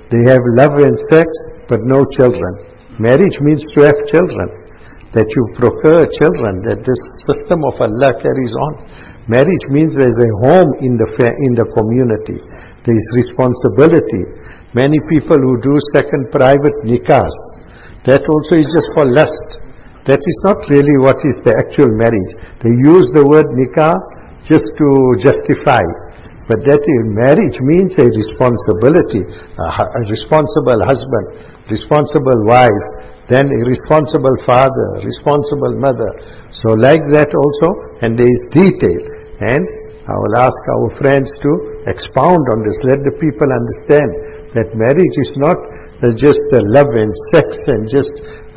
B: They have love and sex, but no children. Marriage means to have children, that you procure children, that this system of Allah carries on. Marriage means there is a home in the community. There is responsibility. Many people who do second private nikahs, that also is just for lust. That is not really what is the actual marriage. They use the word nikah just to justify. But that marriage means a responsibility, a responsible husband, responsible wife, then a responsible father, responsible mother. So like that also, and there is detail. And I will ask our friends to expound on this. Let the people understand that marriage is not just love and sex and just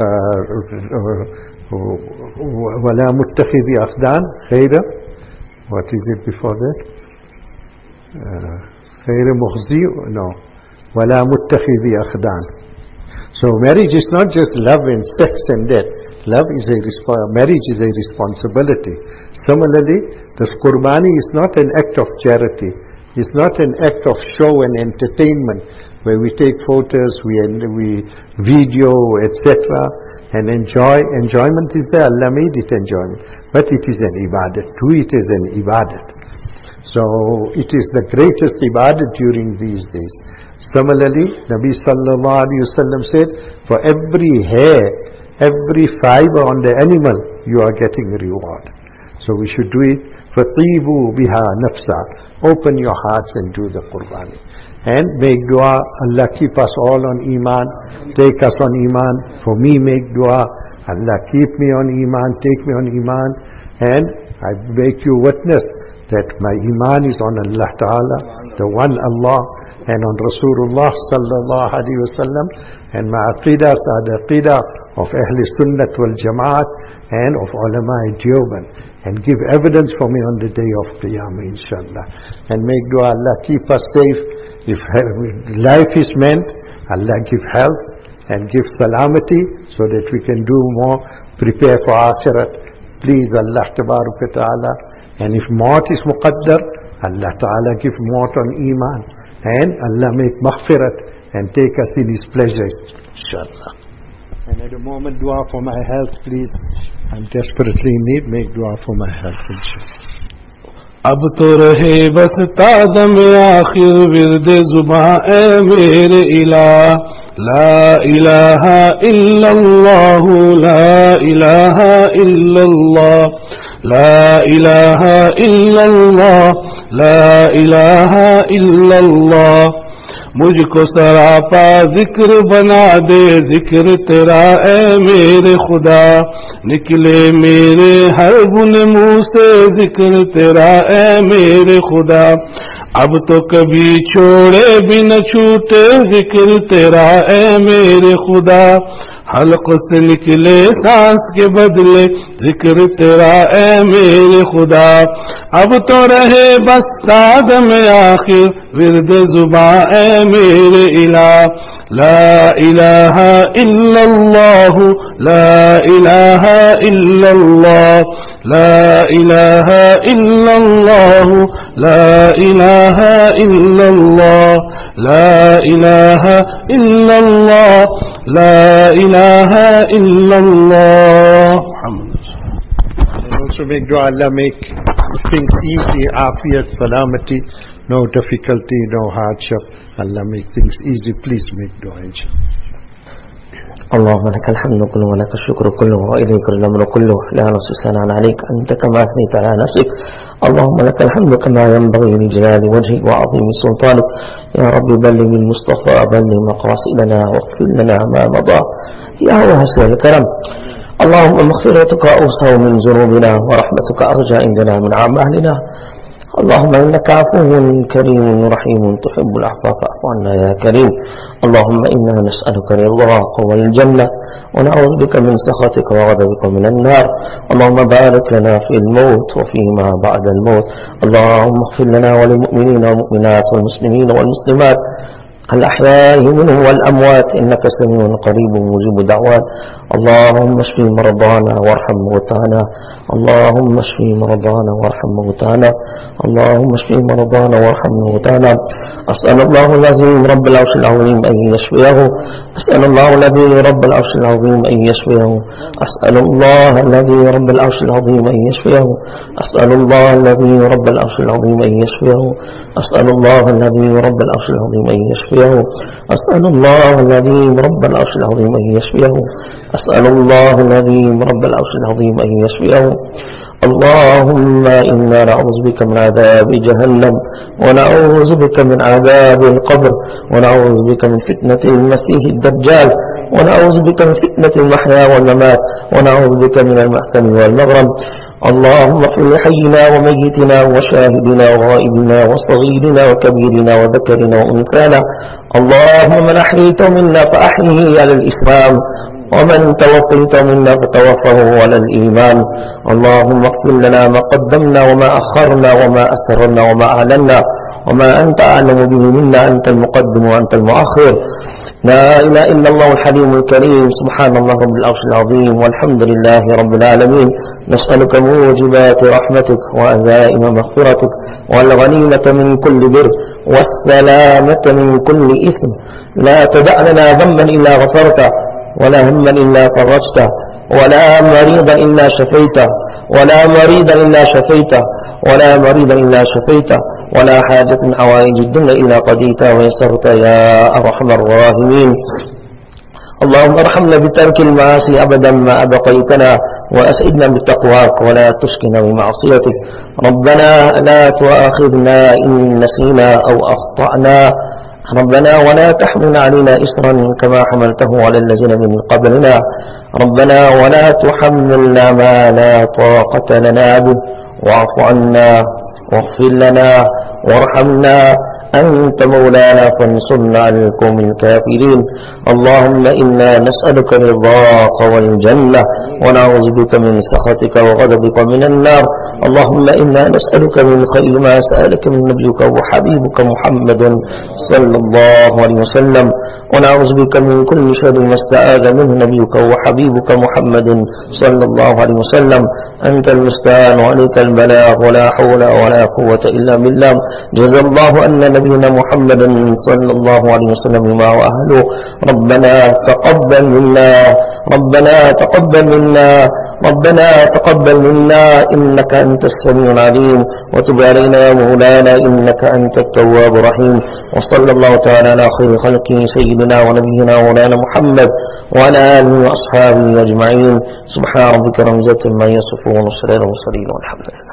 B: وَلَا مُتَّخِذِ أَخْدَانِ غَيْرَ, what is it before that? غَيْرَ مُخْزِي, no. وَلَا مُتَّخِذِ أَخْدَانِ. So marriage is not just love and sex and that. Marriage is a responsibility. Similarly, this qurbani is not an act of charity. It's not an act of show and entertainment where we take photos, we video, etc. and enjoy. Enjoyment is there. Allah made it enjoyment. But it is an ibadat. Do it as an ibadat. So it is the greatest ibadat during these days. Similarly, Nabi sallallahu alayhi wa sallam said, for every hair, every fiber on the animal, you are getting reward. So we should do it. فَطِيبُوا بِهَا نَفْسًا. Open your hearts and do the qurbani. And make dua, Allah keep us all on iman, take us on iman. For me, make dua, Allah keep me on iman, take me on iman. And I make you witness that my iman is on Allah Ta'ala, the one Allah, and on Rasulullah sallallahu alaihi wasallam. And my aqidas are the aqidah of Ahl Sunnat wal Jamaat and of ulama Deoband. And give evidence for me on the day of Qiyamah, inshallah. And make dua, Allah keep us safe. If life is meant, Allah give health and give salamati so that we can do more, prepare for akhirat. Please Allah Tabaraka Ta'ala. And if maut is muqaddar, Allah Ta'ala give maut on iman. And Allah make maghfirat and take us in His pleasure, inshallah. And at the moment, dua for my health, please. I'm desperately in need. Make dua for my health, inshallah.
A: अब तो रहे बस तादम आखिर विर्द जुबां ए मेरे इलाह, ला इलाहा इल्लल्लाह, ला इलाहा इल्लल्लाह, ला इलाहा इल्लल्लाह, ला इलाहा इल्लल्लाह। मुझको सरापा जिक्र बना दे, जिक्र तेरा ए मेरे खुदा, निकले मेरे हर गुन मुंह से जिक्र तेरा ए मेरे खुदा। अब तो कभी छोड़े भी न छूटे जिक्र तेरा ए मेरे खुदा, हल्क से निकले सांस के बदले जिक्र तेरा ए मेरे खुदा। अब तो रहे बस सादम आखिर विर्द जुबां ए मेरे इलाह, ला इलाहा इल्लल्लाह, ला इलाहा इल्लल्लाह, ला इलाहा इल्लल्लाह, ला इलाहा इल्लल्लाह, ला इलाहा इल्लल्लाह, ला इलाहा इल्लल्लाह।
B: And also make dua, Allah make things easy, afiyat, salamati, no difficulty, no hardship. Allah make things easy. Please make dua, inshallah.
E: اللهم لك الحمد كله ولك الشكر كله وإليك الأمر كله، لا نحصي ثناء عليك أنت كما أثنيت على نفسك. اللهم لك الحمد كما ينبغي لجلال وجهك وعظيم سلطانك. يا رب بلغ المصطفى، بلغ مقاصدنا واغفر لنا ما مضى يا واسع الكرم. اللهم مغفرتك أوسع من ذنوبنا ورحمتك أرجى عندنا من أعمالنا. اللهم إنك عفو كريم رحيم تحب العفو فاعف عنا يا كريم. اللهم إنا نسألك رضاك والجنة ونعوذ بك من سخطك وغضبك من النار. اللهم بارك لنا في الموت وفيما بعد الموت. اللهم اغفر لنا وللمؤمنين والمؤمنات والمسلمين والمسلمات
H: الأحياء منهم والأموات إنك سميع قريب مجيب دعوات. اللهم اشف مرضانا وارحم موتانا. اللهم اشف مرضانا وارحم موتانا. اللهم اشف مرضانا وارحم موتانا. أسأل الله العظيم رب العرش العظيم أن يشفيه. أسأل الله الذي رب العرش العظيم أن يشفيه. أسأل الله الذي رب العرش العظيم أن يشفيه. أسأل الله الذي رب العرش العظيم أن يشفيه. أسأل الله الذي رب العرش العظيم أن يشفيه. أسأل الله الذي رب العرش العظيم أن يشفيه. أسأل الله الذي رب العرش العظيم أن يشفيه. اللهم إنا نعوذ بك من عذاب جهنم ونعوذ بك من عذاب القبر ونعوذ بك من فتنة المسيح الدجال ونعوذ بك من فتنة المحيا والممات ونعوذ بك من المأثم والمغرم. اللهم اغفر لحينا وميتنا وشاهدنا وغائبنا وصغيرنا وكبيرنا وذكرنا وأنثانا. اللهم من أحييت منا فأحيه على الإسلام ومن توفيت منا فتوفه على الإيمان. اللهم اغفر لنا ما قدمنا وما أخرنا وما أسررنا وما أعلنا وما أنت أعلم به منا. أنت المقدم وأنت المؤخر. لا إله إلا الله الحليم الكريم. سبحان الله رب العرش العظيم والحمد لله رب العالمين. نسألك موجبات رحمتك وعزائم مغفرتك والغنيمة من كل بر والسلامة من كل إثم. لا تدع لنا ذنبا إلا غفرته ولا هما إلا فرجته ولا مريضا إلا شفيته ولا مريضا إلا شفيته ولا مريضا إلا شفيته ولا حاجة من حوائج الدنيا إلا قضيتها ويسرتها يا أرحم الراحمين. اللهم ارحمنا بترك المعاصي أبدا ما أبقيتنا وأسعدنا بتقواك ولا تشكنا بمعصيتك. ربنا لا تؤاخذنا إن نسينا أو أخطأنا. ربنا ولا تحمل علينا إصرا كما حملته على الذين من قبلنا. ربنا ولا تحملنا ما لا طاقة لنا به. واعف عنا واغفر لنا وارحمنا. أنت مولانا فانصرنا على القوم الكافرين. اللهم إنا نسألك رضاك والجنة ونعوذ بك من سخطك وغضبك ومن النار. اللهم إنا نسألك من خير ما سألك من نبيك وحبيبك محمد صلى الله عليه وسلم ونعوذ بك من كل شر ما استعاذ منه نبيك وحبيبك محمد صلى الله عليه وسلم. أنت المستعان وعليك البلاغ ولا حول ولا قوة إلا بالله. جزا الله أن نبينا محمد صلى الله عليه وسلم ما وأهله. ربنا تقبل منا ربنا تقبل منا ربنا تقبل منا إنك أنت السميع العليم وتب علينا يا مولانا إنك أنت التواب الرحيم. وصلى الله تعالى على خير خلقه سيدنا ونبينا مولانا محمد وعلى آله وأصحابه أجمعين. سبحان ربك رب العزة عما يصفون والسلام على المرسلين والحمد لله.